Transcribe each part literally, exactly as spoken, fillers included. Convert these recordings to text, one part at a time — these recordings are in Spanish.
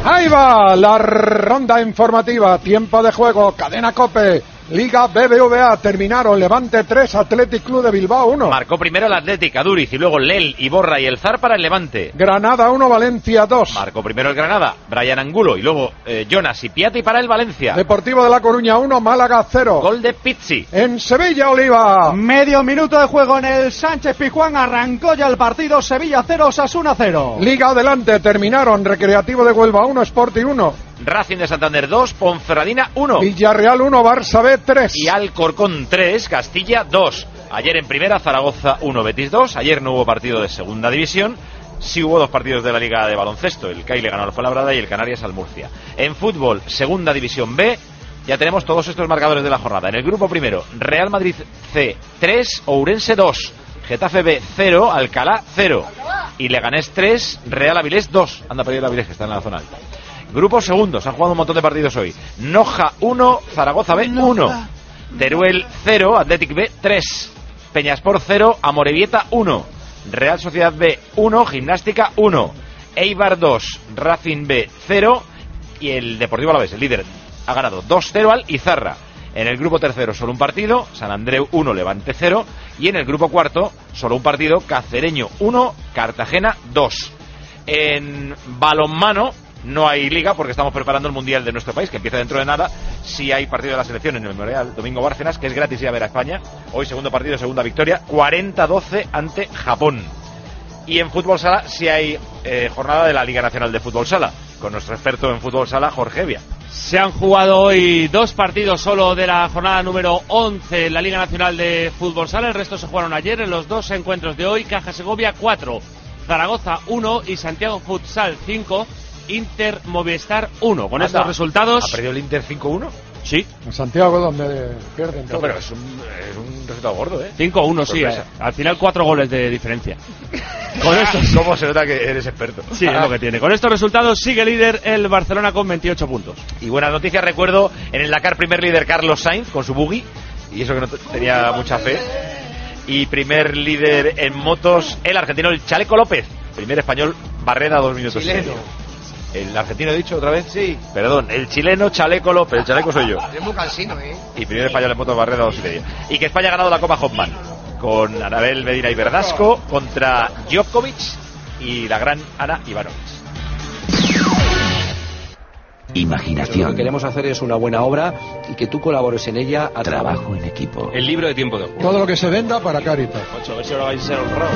Ahí va la ronda informativa, tiempo de juego, cadena COPE, Liga B B V A, terminaron Levante tres, Athletic Club de Bilbao uno. Marcó primero el Athletic, Aduriz, y luego Lel, Iborra y el Zar para el Levante. Granada uno, Valencia dos. Marcó primero el Granada, Brian Angulo, y luego eh, Jonas y Piatti para el Valencia. Deportivo de La Coruña uno, Málaga cero. Gol de Pizzi. En Sevilla, Oliva. Medio minuto de juego en el Sánchez Pizjuán, arrancó ya el partido, Sevilla cero, Osasuna cero. Liga adelante, terminaron Recreativo de Huelva uno, Sporting uno. Racing de Santander dos, Ponferradina uno. Villarreal uno, Barça B tres. Y Alcorcón tres, Castilla dos. Ayer en primera, Zaragoza uno, Betis dos. Ayer no hubo partido de segunda división. Sí hubo dos partidos de la Liga de Baloncesto. El C A I le ganó al Fuenlabrada y el Canarias al Murcia. En fútbol, segunda división B, ya tenemos todos estos marcadores de la jornada. En el grupo primero, Real Madrid C tres, Ourense dos. Getafe B cero, Alcalá cero. Y Leganés tres, Real Avilés dos. Anda, perdido el Avilés, que está en la zona alta. Grupo segundo, se han jugado un montón de partidos hoy. Noja uno, Zaragoza B uno. Teruel cero, Athletic B tres. Peñaspor cero, Amorebieta uno. Real Sociedad B uno, Gimnástica uno. Eibar dos, Racing B cero. Y el Deportivo Alavés, el líder, ha ganado dos cero al Izarra. En el grupo tercero solo un partido, San Andreu uno, Levante cero. Y en el grupo cuarto solo un partido, Cacereño uno, Cartagena dos. En balonmano no hay liga porque estamos preparando el Mundial de nuestro país, que empieza dentro de nada. Sí hay partido de la selección en el Memorial Domingo Bárcenas, que es gratis ir a ver a España. Hoy segundo partido, segunda victoria, cuarenta doce ante Japón. Y en fútbol sala sí hay eh, jornada de la Liga Nacional de Fútbol Sala, con nuestro experto en fútbol sala, Jorge Evia. Se han jugado hoy dos partidos solo de la jornada número once en la Liga Nacional de Fútbol Sala. El resto se jugaron ayer en los dos encuentros de hoy. Caja Segovia cuatro, Zaragoza uno y Santiago Futsal cinco. Inter Movistar uno. Con Anda, estos resultados... ¿Ha perdido el Inter cinco uno? Sí. En Santiago, donde pierden todo. No, pero es un, es un resultado gordo, ¿eh? cinco uno, sí. Eh. Al final cuatro goles de diferencia. Con estos... ¿Cómo se nota que eres experto? Sí, es lo que tiene. Con estos resultados sigue líder el Barcelona con veintiocho puntos. Y buenas noticias, recuerdo, en el Dakar primer líder Carlos Sainz con su buggy, y eso que no tenía mucha fe. Y primer líder en motos, el argentino, el Chaleco López. Primer español, Barreda, dos minutos. Chileno. ¿El argentino he dicho otra vez? Sí. Perdón, el chileno Chaleco López, el chaleco soy yo. Es muy cansino, ¿eh? Y primer español en motos, Barreda, dos y medio. Y que España ha ganado la Copa Hopman, con Anabel Medina y Verdasco contra Djokovic y la gran Ana Ivanovic. Imaginación. Lo que queremos hacer es una buena obra y que tú colabores en ella. A Trabajo en equipo. El libro de tiempo de juego. Todo lo que se venda para Caritas. Ocho, a ver si ahora vais a ser honrados.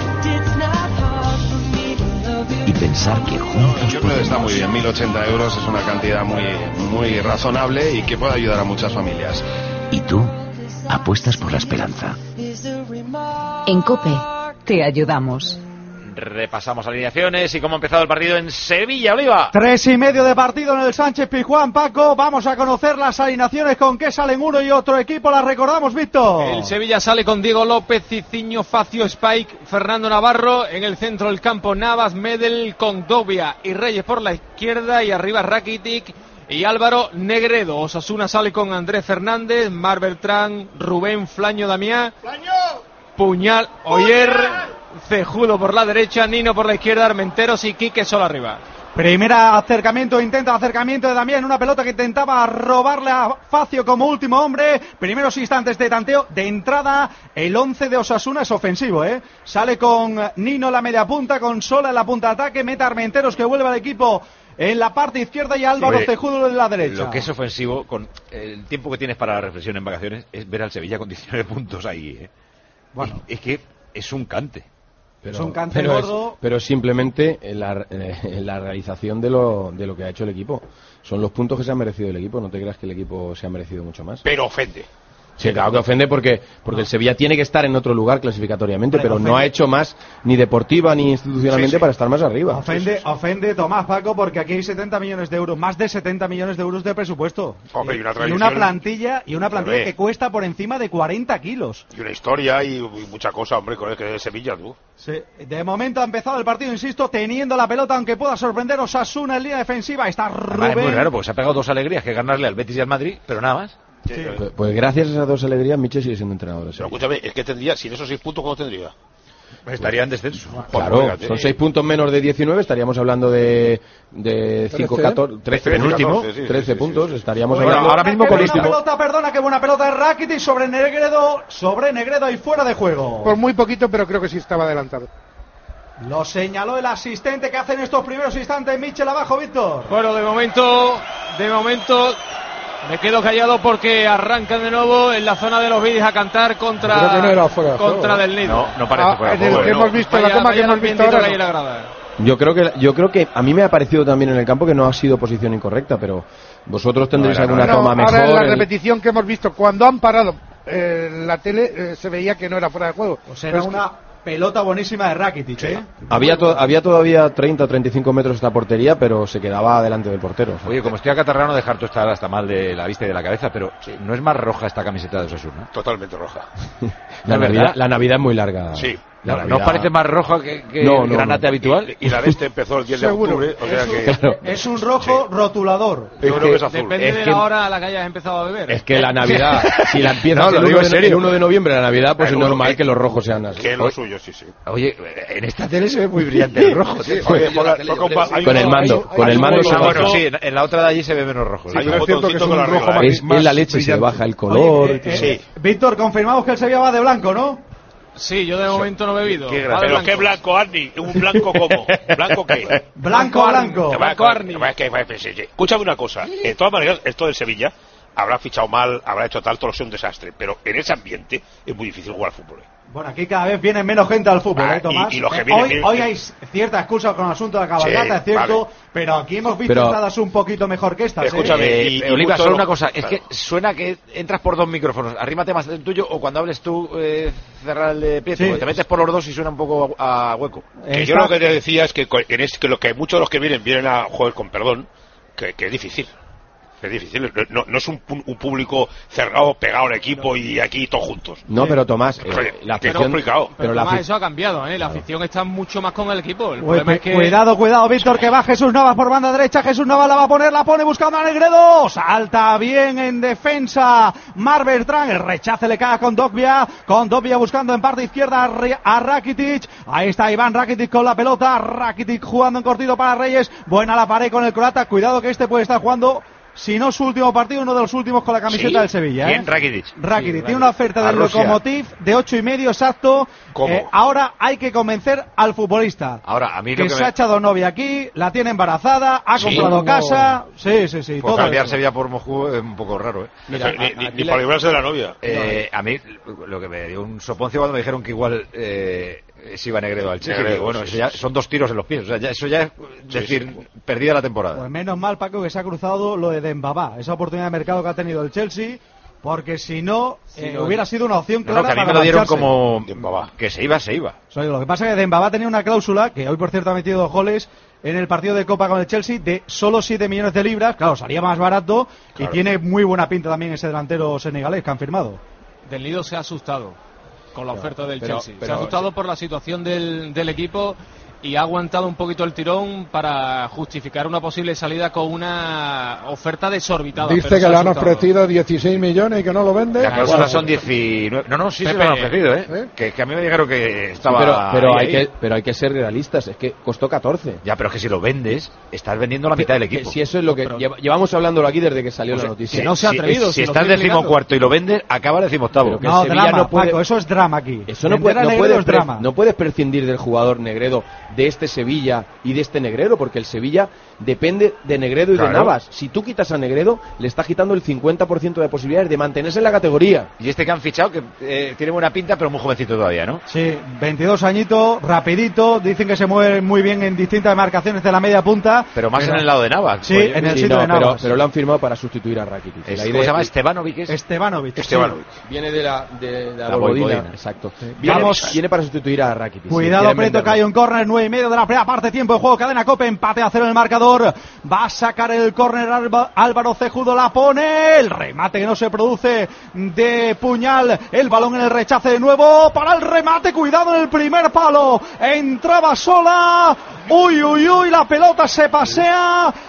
Y pensar que juntos Yo creo que está muy bien, mil ochenta euros es una cantidad muy, muy razonable y que puede ayudar a muchas familias. Y tú apuestas por la esperanza. En COPE te ayudamos. Repasamos alineaciones y cómo ha empezado el partido en Sevilla, Oliva. Tres y medio de partido en el Sánchez Pizjuán, Paco. Vamos a conocer las alineaciones, con qué salen uno y otro equipo. Las recordamos, Víctor. El Sevilla sale con Diego López, Cicinho, Facio, Spike, Fernando Navarro. En el centro del campo, Navas, Medel, Condovia y Reyes por la izquierda. Y arriba Rakitic y Álvaro Negredo. Osasuna sale con Andrés Fernández, Mar Beltrán, Rubén, Flaño, Damián, Puñal, Oyer, Cejudo por la derecha, Nino por la izquierda, Armenteros y Quique solo arriba. Primera acercamiento, intenta acercamiento de Damián, una pelota que intentaba robarle a Facio como último hombre. Primeros instantes de tanteo, de entrada, el once de Osasuna es ofensivo, ¿eh? Sale con Nino la media punta, con Sola en la punta de ataque, mete a Armenteros que vuelve al equipo en la parte izquierda y Álvaro sí, Cejudo en la derecha. Lo que es ofensivo, con el tiempo que tienes para la reflexión en vacaciones, es ver al Sevilla con diecinueve puntos ahí, ¿eh? Bueno, es, es que es un cante. Pero, es un cante pero gordo. Es, pero simplemente la, eh, la realización de lo, de lo que ha hecho el equipo. Son los puntos que se ha merecido el equipo. No te creas que el equipo se ha merecido mucho más. Pero ofende. Sí, claro que ofende porque porque no. el Sevilla tiene que estar en otro lugar clasificatoriamente, pero ofende. No ha hecho más ni deportiva ni institucionalmente sí, sí. para estar más arriba. Ofende, sí, sí. ofende Tomás, Paco, porque aquí hay setenta millones de euros, más de setenta millones de euros de presupuesto. Hombre, y, una y una plantilla y una plantilla hombre. que cuesta por encima de cuarenta kilos. Y una historia y, y mucha cosa, hombre, con el que de Sevilla, tú. Sí. De momento ha empezado el partido, insisto, teniendo la pelota, aunque pueda sorprender Osasuna en línea defensiva. Está Rubén. Es muy raro, porque se ha pegado dos alegrías, que ganarle al Betis y al Madrid, pero nada más. Sí. Pues, pues gracias a esas dos alegrías Miche sigue siendo entrenador. Pero escúchame, es que tendría, sin esos seis puntos, ¿cómo tendría? Estaría en descenso. Claro, son seis puntos menos de diecinueve, estaríamos hablando de de cinco, catorce, trece, penúltimo, trece puntos, estaríamos bueno, hablando ahora mismo con último. pelota, perdona, qué buena pelota de Rakitic sobre Negredo, sobre Negredo y fuera de juego. Por muy poquito, pero creo que sí estaba adelantado. Lo señaló el asistente que hace en estos primeros instantes. Michel abajo, Víctor. Bueno, de momento, de momento me quedo callado porque arrancan de nuevo en la zona de los vídeos a cantar contra, Creo que no era fuera de contra juego. del Nido. No, no parece Ah, fuera en de el juego. que no. hemos visto, Vaya, la toma vaya que hemos el visto ambientito ahora. que hay en la No. grada. Yo creo que yo creo que a mí me ha parecido también en el campo que no ha sido posición incorrecta, pero vosotros tendréis No, era, alguna no, toma Ahora mejor. en la el- repetición que hemos visto, cuando han parado eh, la tele, eh, se veía que no era fuera de juego. Pues era Pero es una pelota buenísima de Rakitic, ¿eh? Había, to- había todavía treinta o treinta y cinco metros esta portería, pero se quedaba delante del portero. Oye, como estoy acatarrado, dejar tú estar hasta mal de la vista y de la cabeza, pero no es más roja esta camiseta de Osasuna. Totalmente roja. La ¿Es Navidad, verdad? la Navidad es muy larga. Sí. La ¿No, ¿no Navidad- parece más roja que, que No, el no, granate no. habitual? Y, y la de este empezó el diez de Seguro. octubre, o sea que... Claro. Es un rojo rotulador. Yo Es creo que- que es azul. Depende Es de que- la hora a la que hayas empezado a beber. Es que la Navidad, si la empiezas No, lo el, digo uno en de, serio. el uno de noviembre, la Navidad, pues El es uno, normal eh, que los rojos sean así. Que es lo suyo, sí, sí. Oye, en esta tele se ve muy brillante el rojo, tío. Oye, ponga- toca un pa- hay Con un- el mando, hay- con hay el un mando botón- se Ah, baja. bueno, sí, en, en la otra de allí se ve menos rojo. sí. Hay un Pero es cierto que es botoncito un con la rojo arriba, más- ¿eh? Es, es la leche, se brillante. baja el color. Oye, eh, Sí. Víctor, confirmamos que el Sevilla va de blanco, ¿no? Sí, yo de momento no he bebido. Qué Va de Pero qué blanco, Arni. ¿Un blanco cómo? ¿Blanco qué? Blanco a blanco. Te va a- Blanco Arni. te va a- que- que- sí, sí. Escúchame una cosa. De todas maneras, esto del Sevilla habrá fichado mal, habrá hecho tal, todo es un desastre. Pero en ese ambiente es muy difícil jugar al fútbol. ¿eh? Bueno, aquí cada vez viene menos gente al fútbol, Ah, ¿eh, Tomás? y- y los que Eh, vienen- hoy, vienen- hoy hay cierta excusa con el asunto de la cabalgata, Sí, es cierto, vale. pero aquí hemos visto Pero- entradas un poquito mejor que estas, ¿eh? Escúchame, Eh, y- y Oliva, mucho solo no- una cosa, es claro. que suena que entras por dos micrófonos, arrímate más del tuyo o cuando hables tú eh, cerrar el de pie, Sí. porque te metes por los dos y suena un poco a, a hueco. Que Está- yo lo que te decía es que, co- en es, que, lo que muchos de los que vienen vienen a jugar con perdón, que, que es difícil. Es difícil, no, no es un, pu- un público cerrado, pegado al equipo y aquí todos juntos. No, pero Tomás, eh, Oye, la que es afición, complicado. Pero, pero la además afi- eso ha cambiado, ¿eh? La afición está mucho más con el equipo. El Uy, problema cu- es que... Cuidado, cuidado, Víctor, que va Jesús Navas por banda derecha. Jesús Navas la va a poner, la pone buscando a Negredo. Salta bien en defensa Mar Bertrán. El rechace le cae con Dogbia. Con Dogbia buscando en parte izquierda a Re- a Rakitic. Ahí está Iván Rakitic con la pelota. Rakitic jugando en cortito para Reyes. Buena la pared con el croata. Cuidado que este puede estar jugando, si no su último partido, uno de los últimos con la camiseta Sí. del Sevilla. ¿eh? ¿Quién? Rakitic. Rakitic tiene una oferta A del Rusia. Lokomotiv de ocho y medio exacto. ¿Cómo? Eh, ahora hay que convencer al futbolista. Ahora, a mí lo Que que se me... ha echado novia aquí, la tiene embarazada, ha Sí. comprado No. casa. Sí, sí, sí. Pues todo cambiar eso. Sevilla por Moscú es un poco raro, ¿eh? Mira, ni, ni- a- aquí ni la- para librarse de la novia. Eh, a mí lo que me dio un soponcio cuando me dijeron que igual eh, se iba Negredo al Chelsea. Negredo, Digo, bueno, sí, eso sí, ya sí. son dos tiros en los pies. O sea, ya- eso ya es decir, perdida la temporada. Pues menos mal, Paco, que se ha cruzado lo de Dembabá, esa oportunidad de mercado que ha tenido el Chelsea, porque si no, eh, no- hubiera sido una opción No, clara no, que a mí para me lo dieron marcharse. como Dembabá. que se iba, se iba. O sea, lo que pasa es que Dembabá tenía una cláusula, que hoy por cierto ha metido dos goles en el partido de Copa con el Chelsea, de solo siete millones de libras. Claro, salía más barato Claro. y tiene muy buena pinta también ese delantero senegalés que han firmado. Del Nido se ha asustado con la oferta del pero- Chelsea. se pero- ha asustado por la situación del, del equipo y ha aguantado un poquito el tirón para justificar una posible salida con una oferta desorbitada. Dice pero que se ha le han asustado. ofrecido dieciséis millones y que no lo vende. La cláusula Bueno, son diecinueve. No, no, sí se Pepe, lo han ofrecido, ¿eh? ¿eh? Que, que a mí me dijeron que Sí, estaba. pero, pero ahí, hay ahí. que, pero hay que ser realistas, es que costó catorce. Ya, pero es que si lo vendes, estás vendiendo la mitad del Que equipo. si eso es lo que Pero- lleva- llevamos hablándolo aquí desde que salió O sea, la noticia. que no se ha si- atrevido, Si, si lo estás estoy décimo mirando. cuarto y lo vendes, acaba décimo octavo. Pero que No, el Sevilla drama, no puede- Paco, eso es drama aquí. Eso no, Vender puede, a no, Negredo puedes es pre- drama. no puedes prescindir del jugador Negredo, de este Sevilla y de este Negredo, porque el Sevilla depende de Negredo y Claro. de Navas. Si tú quitas a Negredo, le está quitando el cincuenta por ciento de posibilidades de mantenerse en la categoría. Y este que han fichado, que eh, tiene buena pinta, pero muy jovencito todavía, ¿no? Sí, veintidós añitos, rapidito, dicen que se mueve muy bien en distintas demarcaciones de la media punta. Pero más en el lado de Navas. Sí, Oye, en el Sí, sitio no, de pero, Navas. pero lo han firmado para sustituir a Rakitic. es- La ¿Cómo idea- se llama? Estebanovic. ¿es? Estebanovic. Estebanovic. Viene de la, de, de la La Vojvodina, Vojvodina. exacto. Viene, Vamos. viene para sustituir a Rakitic. sí, Cuidado, quieren Preto, que venderlo. hay un córner, nueve y medio de la primera parte, tiempo de juego, cadena Cope, empate a cero en el marcador. Va a sacar el córner Alba- Álvaro Cejudo, la pone, el remate que no se produce de puñal, el balón en el rechace de nuevo, para el remate, cuidado en el primer palo, entraba sola, uy, uy, uy, la pelota se pasea.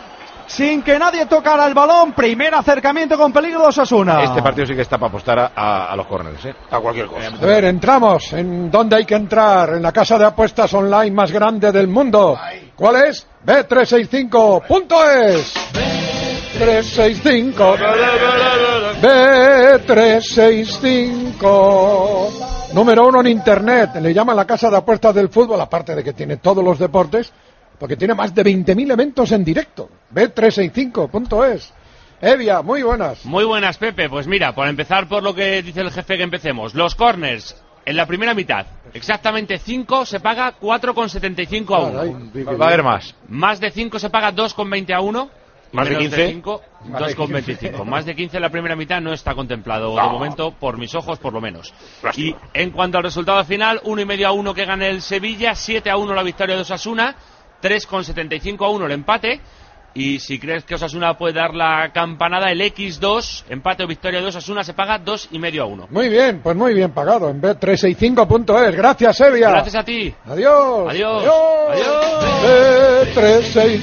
sin que nadie tocara el balón. Primer acercamiento con peligro de Osasuna. Este partido sí que está para apostar a, a, a los córneres, ¿eh? A cualquier cosa. A ver, entramos. ¿En dónde hay que entrar? En la casa de apuestas online más grande del mundo. ¿Cuál es? B trescientos sesenta y cinco punto es. B trescientos sesenta y cinco. B trescientos sesenta y cinco. Número uno en internet. Le llaman la casa de apuestas del fútbol, aparte de que tiene todos los deportes, porque tiene más de veinte mil eventos en directo. B trescientos sesenta y cinco punto es. Evia, muy buenas. Muy buenas, Pepe. Pues mira, por empezar por lo que dice el jefe, que empecemos. Los corners, en la primera mitad, exactamente cinco se paga cuatro con setenta y cinco a uno. Va a haber más. Más de cinco se paga dos con veinte a uno. Más de quince. dos con veinticinco. Más de quince en la primera mitad no está contemplado, no. De momento, por mis ojos, por lo menos. Lástima. Y en cuanto al resultado final, uno y medio a uno que gana el Sevilla, siete a uno la victoria de Osasuna, tres con setenta y cinco a uno el empate. Y si crees que Osasuna puede dar la campanada, el equis dos, empate o victoria de Osasuna, se paga dos y medio a uno. Muy bien, pues muy bien pagado en B trescientos sesenta y cinco punto es. Gracias, Evia. Gracias a ti. Adiós. Adiós. Adiós. B trescientos sesenta y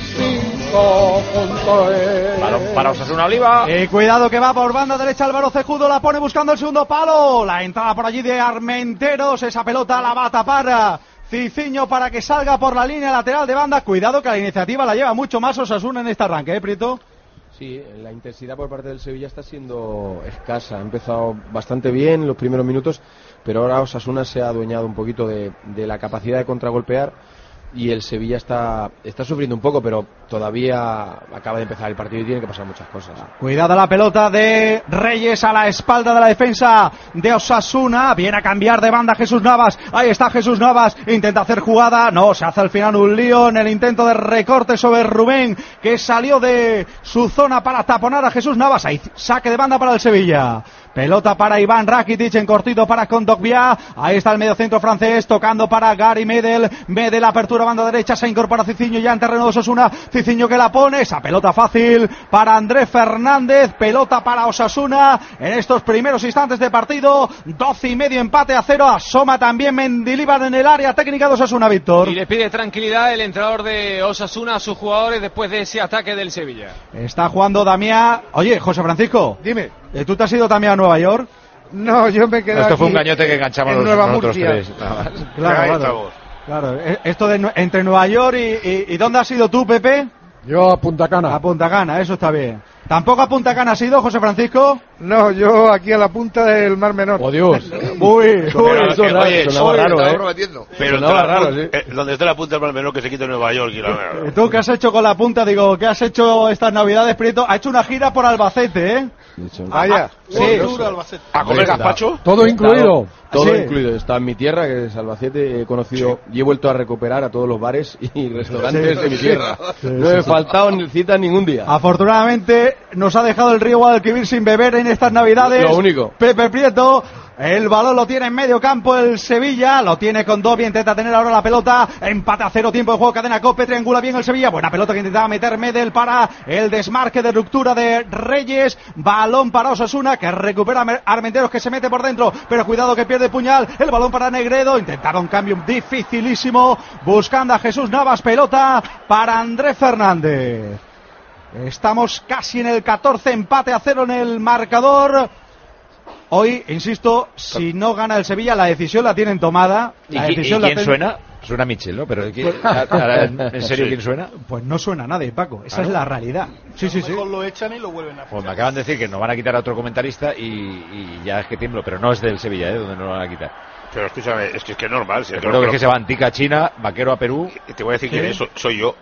cinco punto es. Balón para Osasuna Oliva. Eh, cuidado que va por banda derecha Álvaro Cejudo, la pone buscando el segundo palo. La entrada por allí de Armenteros, esa pelota la va a tapar Ciciño para que salga por la línea lateral de banda. Cuidado que la iniciativa la lleva mucho más Osasuna en este arranque, ¿eh, Prieto? Sí, la intensidad por parte del Sevilla está siendo escasa. Ha empezado bastante bien los primeros minutos, pero ahora Osasuna se ha adueñado un poquito de, de la capacidad de contragolpear y el Sevilla está, está sufriendo un poco, pero todavía acaba de empezar el partido y tiene que pasar muchas cosas. Cuidado la pelota de Reyes a la espalda de la defensa de Osasuna. Viene a cambiar de banda Jesús Navas. Ahí está Jesús Navas. Intenta hacer jugada. No, se hace al final un lío en el intento de recorte sobre Rubén, que salió de su zona para taponar a Jesús Navas. Ahí saque de banda para el Sevilla. Pelota para Iván Rakitic en cortito para Kondogbia. Ahí está el mediocentro francés tocando para Gary Medel. Medel apertura banda derecha, se incorpora Ciciño ya en terreno de Osasuna. Ciciño que la pone, esa pelota fácil para Andrés Fernández. Pelota para Osasuna en estos primeros instantes de partido. Doce y medio, empate a cero. Asoma también Mendilibar en el área técnica de Osasuna, Víctor. Y le pide tranquilidad el entrenador de Osasuna a sus jugadores después de ese ataque del Sevilla. Está jugando Damián. Oye, José Francisco. Dime. ¿Tú te has ido también a Nueva York? No, yo me quedé. Esto aquí fue un gañote que enganchamos en los, Nueva nosotros Murcia. tres. Nada más. Claro, claro. Claro, esto de entre Nueva York y, y, y ¿dónde has ido tú, Pepe? Yo a Punta Cana. A Punta Cana, eso está bien. ¿Tampoco a Punta Cana has ido, José Francisco? No, yo aquí a la punta del Mar Menor. ¡Oh, Dios! Uy, uy, Pero, eso eh, es raro. oye, sonaba oye, raro, estaba ¿eh? prometiendo. Pero Sonaba entre la raro, pu- sí. eh, donde está la punta del Mar Menor, que se quite Nueva York y la... ¿Tú qué has hecho con la punta? Digo, ¿qué has hecho estas navidades, Prieto? Ha hecho una gira por Albacete, ¿eh? Vaya. Sí. ¿A comer gazpacho? Todo He estado- incluido. Todo Sí. incluido. Está en mi tierra, que es Albacete. He conocido y he vuelto a recuperar a todos los bares y restaurantes Sí. de mi tierra. Sí, no sí, he sí. faltado ni cita ningún día. Afortunadamente nos ha dejado el río Guadalquivir sin beber en estas navidades. Lo único. Pepe Prieto. El balón lo tiene en medio campo el Sevilla, lo tiene con Dobby, intenta tener ahora la pelota, empate a cero, tiempo de juego, cadena Cope, triangula bien el Sevilla, buena pelota que intentaba meter Medel para el desmarque de ruptura de Reyes, balón para Osasuna que recupera Armenteros que se mete por dentro, pero cuidado que pierde puñal, el balón para Negredo, intentaron cambio dificilísimo, buscando a Jesús Navas, pelota para Andrés Fernández. Estamos casi en el catorce, empate a cero en el marcador. Hoy, insisto, si no gana el Sevilla, la decisión la tienen tomada. ¿Y, La qui- decisión y la quién ten- suena? Suena Michel, ¿no? Pero ¿quién- a- a- ¿en serio quién suena? Pues no suena nadie, Paco. Esa Claro. es la realidad. Sí, sí, sí. Lo echan y lo vuelven a Pues me acaban de decir que nos van a quitar a otro comentarista y, y ya es que tiemblo, pero no es del Sevilla, ¿eh? Donde nos lo van a quitar. Pero escúchame, es que es que es normal. Si es que Recuerdo no- que, es que se va Antica a China, Vaquero a Perú. Te voy a decir ¿Sí? quién es, so- soy yo.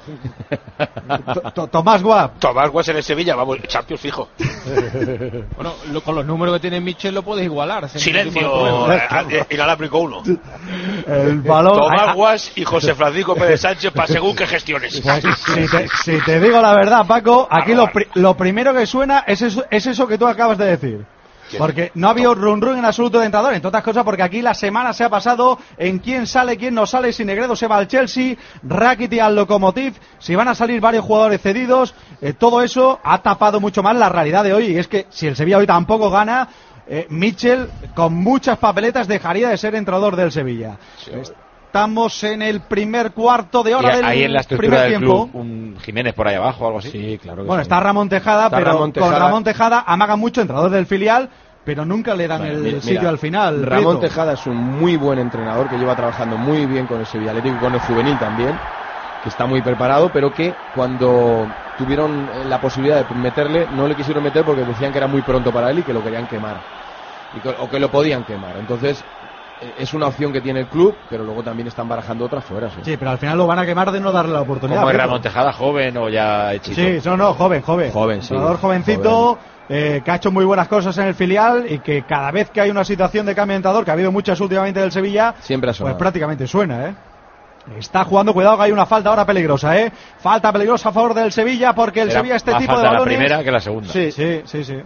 To- to- Tomás Guap. Tomás Guas en el Sevilla, vamos, Champions fijo. Bueno, lo- con los números que tiene Michel lo puedes igualar. sin ningún tipo de Silencio, problema. eh, eh, inalámbrico uno. El balón. Tomás Ah, Guas y José Francisco Pérez Sánchez para según qué gestiones. pues, si, te, si te digo la verdad, Paco, aquí lo, pri- lo primero que suena es eso, es eso que tú acabas de decir. Porque no ha habido run run en absoluto de entrenador, entre otras cosas porque aquí la semana se ha pasado en quién sale, quién no sale, si Negredo se va al Chelsea, Rakitic al Lokomotiv, si van a salir varios jugadores cedidos, eh, todo eso ha tapado mucho más la realidad de hoy, y es que si el Sevilla hoy tampoco gana, eh, Michel con muchas papeletas dejaría de ser entrenador del Sevilla. Es- Estamos en el primer cuarto de hora y del ahí en la estructura primer del tiempo. club, un Jiménez por ahí abajo o algo así. Sí, claro que Bueno, sí. está Ramón Tejada, Está pero Ramón Tejada. con Ramón Tejada amagan mucho, entrenador del filial, pero nunca le dan Bueno, el mira, sitio mira, al final. Ramón Prieto. Tejada es un muy buen entrenador que lleva trabajando muy bien con el Sevilla Atlético y con el juvenil también, que está muy preparado, pero que cuando tuvieron la posibilidad de meterle, no le quisieron meter porque decían que era muy pronto para él y que lo querían quemar, y que, o que lo podían quemar. Entonces, eh, es una opción que tiene el club, pero luego también están barajando otras fuera. Sí, Sí, pero al final lo van a quemar de no darle la oportunidad. ¿Cómo es Prieto. Ramón Tejada, joven o ya hechito? Sí, no, no, joven, joven. Joven, sí. Entrenador jovencito, eh, que ha hecho muy buenas cosas en el filial y que cada vez que hay una situación de cambio de entrenador, que ha habido muchas últimamente del Sevilla, siempre ha pues sonado. prácticamente suena, ¿eh? Está jugando, cuidado que hay una falta ahora peligrosa, ¿eh? Falta peligrosa a favor del Sevilla porque el Era Sevilla este más tipo de falta la balones... primera que la segunda. Sí, sí, sí, sí.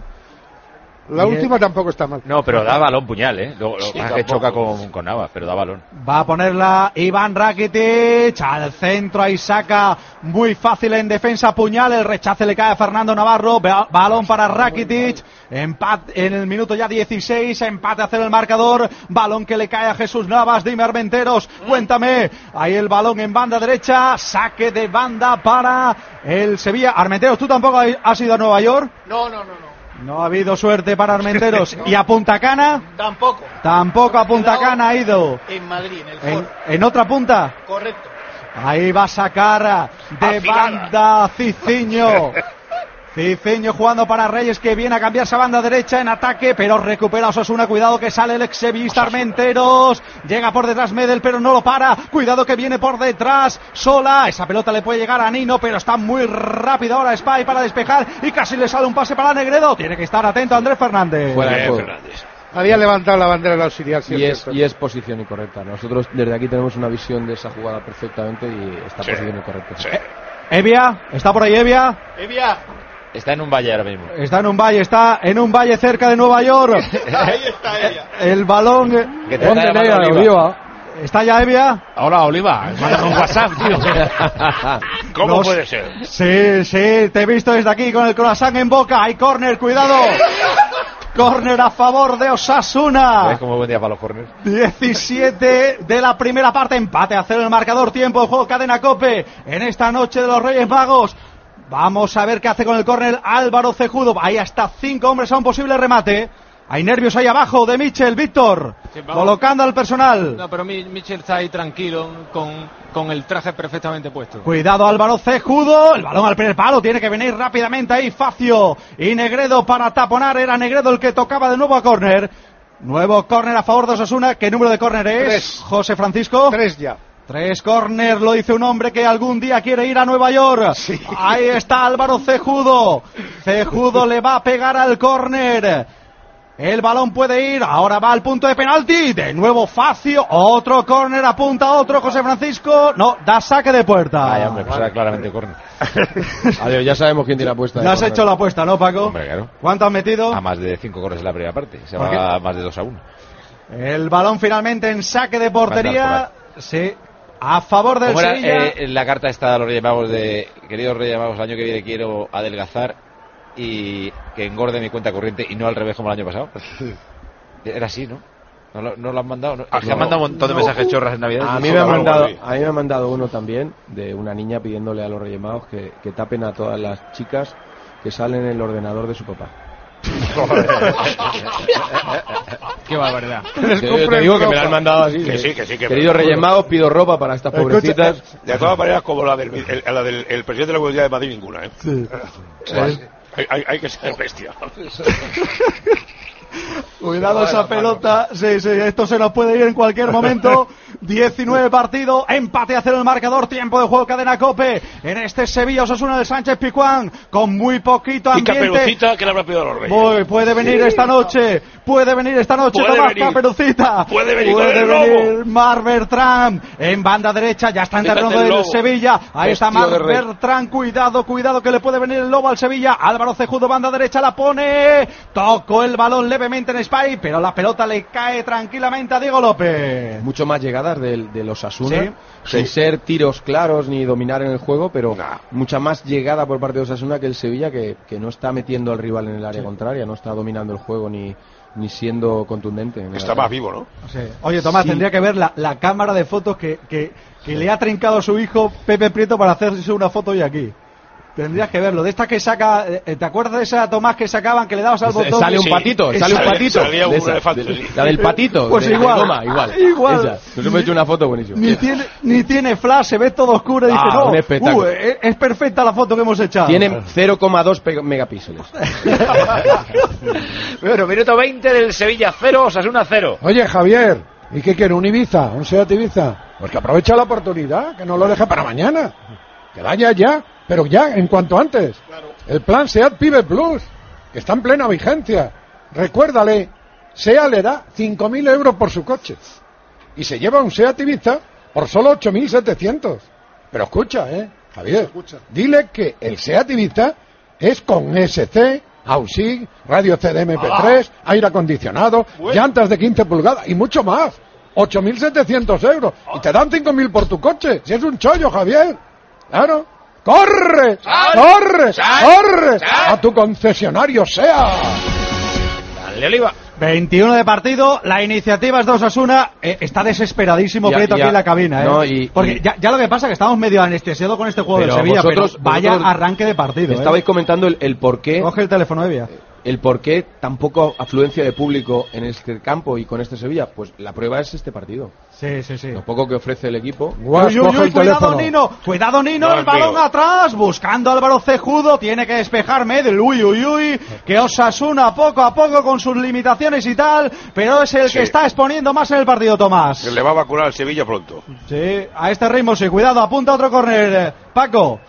La Y última tampoco está mal. No, pero da balón puñal, ¿eh? Luego, Sí, lo que tampoco. choca con, con Navas, pero da balón. Va a ponerla Iván Rakitic al centro, ahí saca muy fácil en defensa puñal, el rechace le cae a Fernando Navarro, ba- balón para Rakitic, empate en el minuto ya dieciséis, empate a hacer el marcador, balón que le cae a Jesús Navas, dime Armenteros, cuéntame, ahí el balón en banda derecha, saque de banda para el Sevilla. Armenteros, ¿tú tampoco has ido a Nueva York? No, no, no, no. No ha habido suerte para Armenteros. ¿Y a Punta Cana? Tampoco. Tampoco a Punta Cana ha ido. En Madrid, en el ¿En, foro. en otra punta? Correcto. Ahí va a sacar de banda Cicinho. Cicinho jugando para Reyes, que viene a cambiarse a banda derecha en ataque, pero recupera Osasuna. Cuidado que sale el exsevillista Armenteros. Llega por detrás Medel, pero no lo para. Cuidado que viene por detrás Sola. Esa pelota le puede llegar a Nino, pero está muy rápido ahora Spy para despejar y casi le sale un pase para Negredo. Tiene que estar atento Andrés Fernández. Fuera de juego. Había levantado la bandera del auxiliar. sí, Y es es, cierto. y es posición incorrecta. Nosotros desde aquí tenemos una visión de esa jugada perfectamente y está Sí. posición incorrecta. Sí. Evia, está por ahí Evia. Evia. Está en un valle ahora mismo. Está en un valle, está en un valle cerca de Nueva York. Ahí está ella. El balón. Que te está llamando Oliva. ¿Está ya Evia? Hola, Oliva. Mándame un WhatsApp, tío. ¿Cómo Los- puede ser? Sí, sí, te he visto desde aquí con el croissant en boca. Hay córner, cuidado. Córner a favor de Osasuna. ¿Ves cómo buen día para los corners? diecisiete de la primera parte. Empate a hacer el marcador. Tiempo de juego. Cadena Cope en esta noche de los Reyes Magos. Vamos a ver qué hace con el córner Álvaro Cejudo. Hay hasta cinco hombres a un posible remate. Hay nervios ahí abajo de Michel, Víctor. Sí, vamos. Colocando al personal. No, pero Mi- Michel está ahí tranquilo con, con el traje perfectamente puesto. Cuidado Álvaro Cejudo, el balón al primer palo, tiene que venir rápidamente ahí Facio y Negredo para taponar, era Negredo el que tocaba de nuevo a córner. Nuevo córner a favor de Osasuna, ¿qué número de córner es? Tres. José Francisco. Tres ya. Tres córner, lo dice un hombre que algún día quiere ir a Nueva York. Ahí está Álvaro Cejudo. Cejudo le va a pegar al córner. El balón puede ir, ahora va al punto de penalti, de nuevo Facio, otro córner, apunta otro José Francisco, no, da saque de puerta. Ay, hombre, pues era claramente córner. Adiós, ya sabemos quién tiene la apuesta. Ya has hecho la apuesta, ¿no, Paco? Hombre, claro. ¿Cuánto has metido? A más de cinco corners en la primera parte. Se ¿Por va a más de dos a uno. El balón finalmente en saque de portería, sí, a favor del ¿Cómo era Sevilla. eh, la carta esta a los Reyes Magos de queridos Reyes Magos, el año que viene quiero adelgazar y que engorde mi cuenta corriente y no al revés como el año pasado? Era así, ¿no? ¿No lo, no lo han mandado? ¿No? Ah, Se han mandado un montón de no. mensajes chorras en Navidad. A mí, me han mandado, a mí me han mandado uno también de una niña pidiéndole a los Reyes Magos que, que tapen a todas las chicas que salen en el ordenador de su papá. Qué barbaridad. Que yo te digo que me la han mandado así. Que de, sí, que sí, que- Queridos Reyes Magos, pido ropa para estas pobrecitas. De todas maneras, como la del, el, la del el presidente de la Comunidad de Madrid, ninguna, ¿eh? Sí. Pues, hay, hay, hay que ser bestia. Cuidado esa pelota, sí, sí, esto se nos puede ir en cualquier momento. diecinueve partidos, empate a cero el marcador, tiempo de juego, cadena Cope. En este Sevilla Osasuna de Sánchez Pizjuán, con muy poquito Y ambiente. Caperucita, que le habrá pedido a los Reyes. Muy, puede venir esta noche, puede venir esta noche Puede Tomás venir. Caperucita. Puede venir puede con el venir lobo. Mar Bertrand en banda derecha, ya está entrando Fíjate el el lobo. Sevilla. Ahí está Vestido Mar de rey. Bertrand, cuidado, cuidado que le puede venir el lobo al Sevilla. Álvaro Cejudo, banda derecha, la pone. Tocó el balón levemente en Spy, pero la pelota le cae tranquilamente a Diego López. Mucho más llegadas del- de, los Osasuna, Sí. sin Sí. ser tiros claros ni dominar en el juego, pero Nah. mucha más llegada por parte de Osasuna que el Sevilla, que, que no está metiendo al rival en el área contraria, no está dominando el juego ni, ni siendo contundente. en el Está ataque. más vivo, ¿no? Sí. Oye, Tomás, Sí. tendría que ver la, la cámara de fotos que, que, que le ha trincado a su hijo Pepe Prieto para hacerse una foto hoy aquí. Tendrías que verlo. De esta que saca, eh, ¿te acuerdas de esa, Tomás, que sacaban, que le dabas al S- botón? Sale un Sí. patito, Esa- sale un salía- patito. salía un de esa, elefante, de- sí. la del patito. Pues de- de igual, goma, igual. igual. Esa. Nos hemos hecho una foto buenísima. Ni tiene, ni tiene flash, se ve todo oscuro. Y Ah, dice, no, un espectáculo. uh, es, es perfecta la foto que hemos echado. Tiene cero coma dos pe- megapíxeles. Bueno, minuto veinte del Sevilla cero, Osasuna cero. Oye, Javier, ¿y qué quiere? ¿Un Ibiza? ¿Un Seat Ibiza? Pues que aprovecha la oportunidad, que no lo deje para mañana. Que vaya ya, pero ya, en cuanto antes. El plan Seat Pibe Plus, que está en plena vigencia. Recuérdale, Seat le da cinco mil euros por su coche. Y se lleva un Seat Ibiza por solo ocho mil setecientos. Pero escucha, eh, Javier, dile que el Seat Ibiza es con S C, A U S I G, radio C D M P tres, aire acondicionado, llantas de quince pulgadas y mucho más. ocho mil setecientos euros. Y te dan cinco mil por tu coche. Si es un chollo, Javier. Claro. ¡Corre! ¡Corre! ¡Corre! A tu concesionario sea. Dale, Oliva. veintiuno de partido, la iniciativa es de Osasuna. Eh, está desesperadísimo Ya, Prieto ya. aquí en la cabina, ¿eh? No, y- Porque y- Ya, ya lo que pasa es que estamos medio anestesiados con este juego Pero del Sevilla, vosotros- pero vaya vosotros arranque de partido. ¿eh? Estabais comentando el, el por qué. Coge el teléfono, Evia. El por qué tan poco afluencia de público en este campo y con este Sevilla. Pues la prueba es este partido. Sí, sí, sí. Lo poco que ofrece el equipo. Guas, Uy, uy, coge uy, el cuidado teléfono. Nino, cuidado Nino, No el es balón mío. atrás, buscando a Álvaro Cejudo, tiene que despejar Medel, uy, uy, uy, que Osasuna poco a poco con sus limitaciones y tal, pero es el Sí. que está exponiendo más en el partido, Tomás. Que le va a vacunar al Sevilla pronto. Sí, a este ritmo sí, cuidado, apunta otro córner, eh, Paco.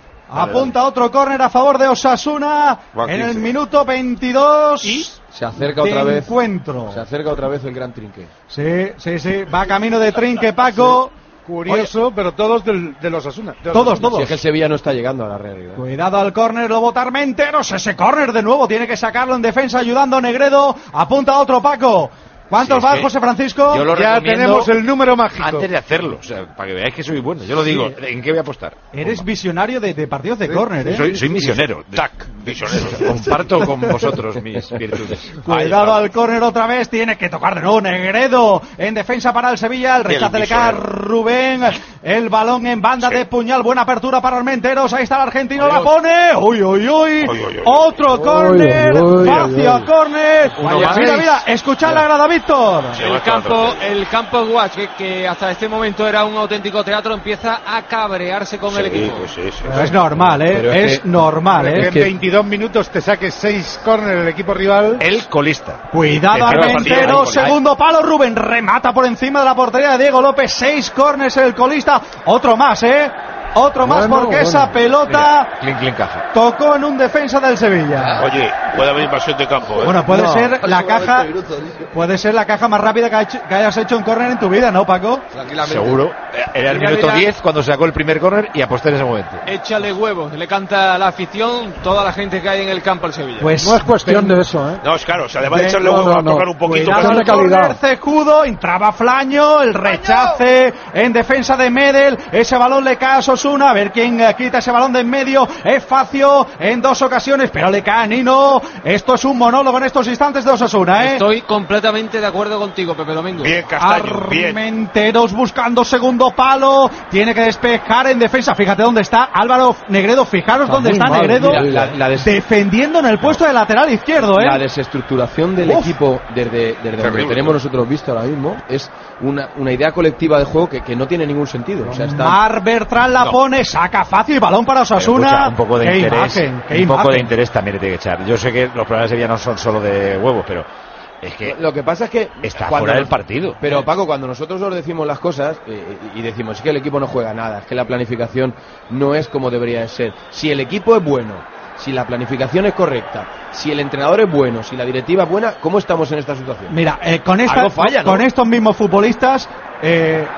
Apunta otro córner a favor de Osasuna Va en el quince. minuto veintidós. Se acerca de otra vez. encuentro. Se acerca otra vez el gran trinque. Sí, sí, sí, va camino de trinque, Paco. Curioso, pero todos del, de los Asuna. Todos, todos. Si es que el Sevilla no está llegando a la realidad. Cuidado al córner, Lobo Tarmenteros, ese córner de nuevo, tiene que sacarlo en defensa ayudando a Negredo, apunta otro Paco. ¿Cuántos Sí, van, es que José Francisco? yo lo Ya recomiendo tenemos el número mágico. Antes de hacerlo, o sea, para que veáis que soy bueno. Yo lo digo, ¿en qué voy a apostar? Eres visionario de, de partidos de córner, ¿eh? Soy, soy misionero. Tac, misionero. Comparto con vosotros mis virtudes. Cuidado al córner otra vez, tiene que tocar de nuevo Negredo en defensa para el Sevilla, el rechace le cae a Rubén, el balón en banda de puñal, buena apertura para Armenteros, ahí está el argentino, la pone, uy, uy, uy, otro córner, Uy, uy, uy, Facio uy. córner, Uno mira, más. mira, escuchad la grada, Víctor. El campo, el campo Watch, que, que hasta este momento era un auténtico teatro, empieza a cabrearse con el equipo. Pues sí, sí. Pero es normal, ¿eh? Pero Es, es que- normal, Que ¿eh? en veintidós minutos te saque seis córner el equipo rival. El colista. Cuidado, Que creo que Armenteros, partida, segundo palo, Rubén remata por encima de la portería de Diego López, seis córners el colista, otro más, ¿eh? Otro más Bueno, porque bueno. esa pelota Clink, clink, caja. tocó en un defensa del Sevilla. Oye, puede haber invasión de campo, ¿eh? Bueno, puede No. ser la caja, puede ser la caja más rápida que, ha hecho- que hayas hecho en córner en tu vida, ¿no, Paco? Seguro. Era el Mira, minuto mira. diez cuando sacó el primer córner y aposté en ese momento. Échale huevos, le canta la afición, toda la gente que hay en el campo al Sevilla. Pues No es cuestión de eso, ¿eh? No, es claro, o sea, además de Ven, echarle no, huevo no, a no. tocar un poquito Cuidado Cuestión al de calidad. córner, Cejudo, entraba Flaño, el rechace en defensa de Medel, ese balón le cae a Osasuna, a ver quién eh, quita ese balón de en medio, es Facio en dos ocasiones, pero le cae a Nino, esto es un monólogo en estos instantes de Osasuna, ¿eh? Estoy completamente de acuerdo contigo, Pepe Domingo. Bien, Castaño, bien. Armenteros buscando segundo palo, tiene que despejar en defensa, fíjate dónde está Álvaro Negredo, fijaros Está dónde muy está mal, Negredo, mira, la- la des- defendiendo en el puesto de lateral izquierdo, ¿eh? La desestructuración del Uf. equipo desde, desde donde Terrible. tenemos nosotros visto ahora mismo es una, una idea colectiva de juego que, que no tiene ningún sentido. O sea, está, Mar Bertrand la No. pone, saca fácil, balón para Pero, Osasuna. escucha, un poco de Qué interés, imagen, qué un poco de imagen. interés también le tiene que echar. Yo sé que los problemas de Sevilla no son solo de huevos, pero es que lo que pasa es que está cuando fuera del nos- partido. Pero Paco, cuando nosotros os decimos las cosas eh, y decimos es que el equipo no juega nada, es que la planificación no es como debería de ser. Si el equipo es bueno, si la planificación es correcta, si el entrenador es bueno, si la directiva es buena, ¿cómo estamos en esta situación? Mira, eh, con, esta, Algo falla, ¿no? con estos mismos futbolistas, eh,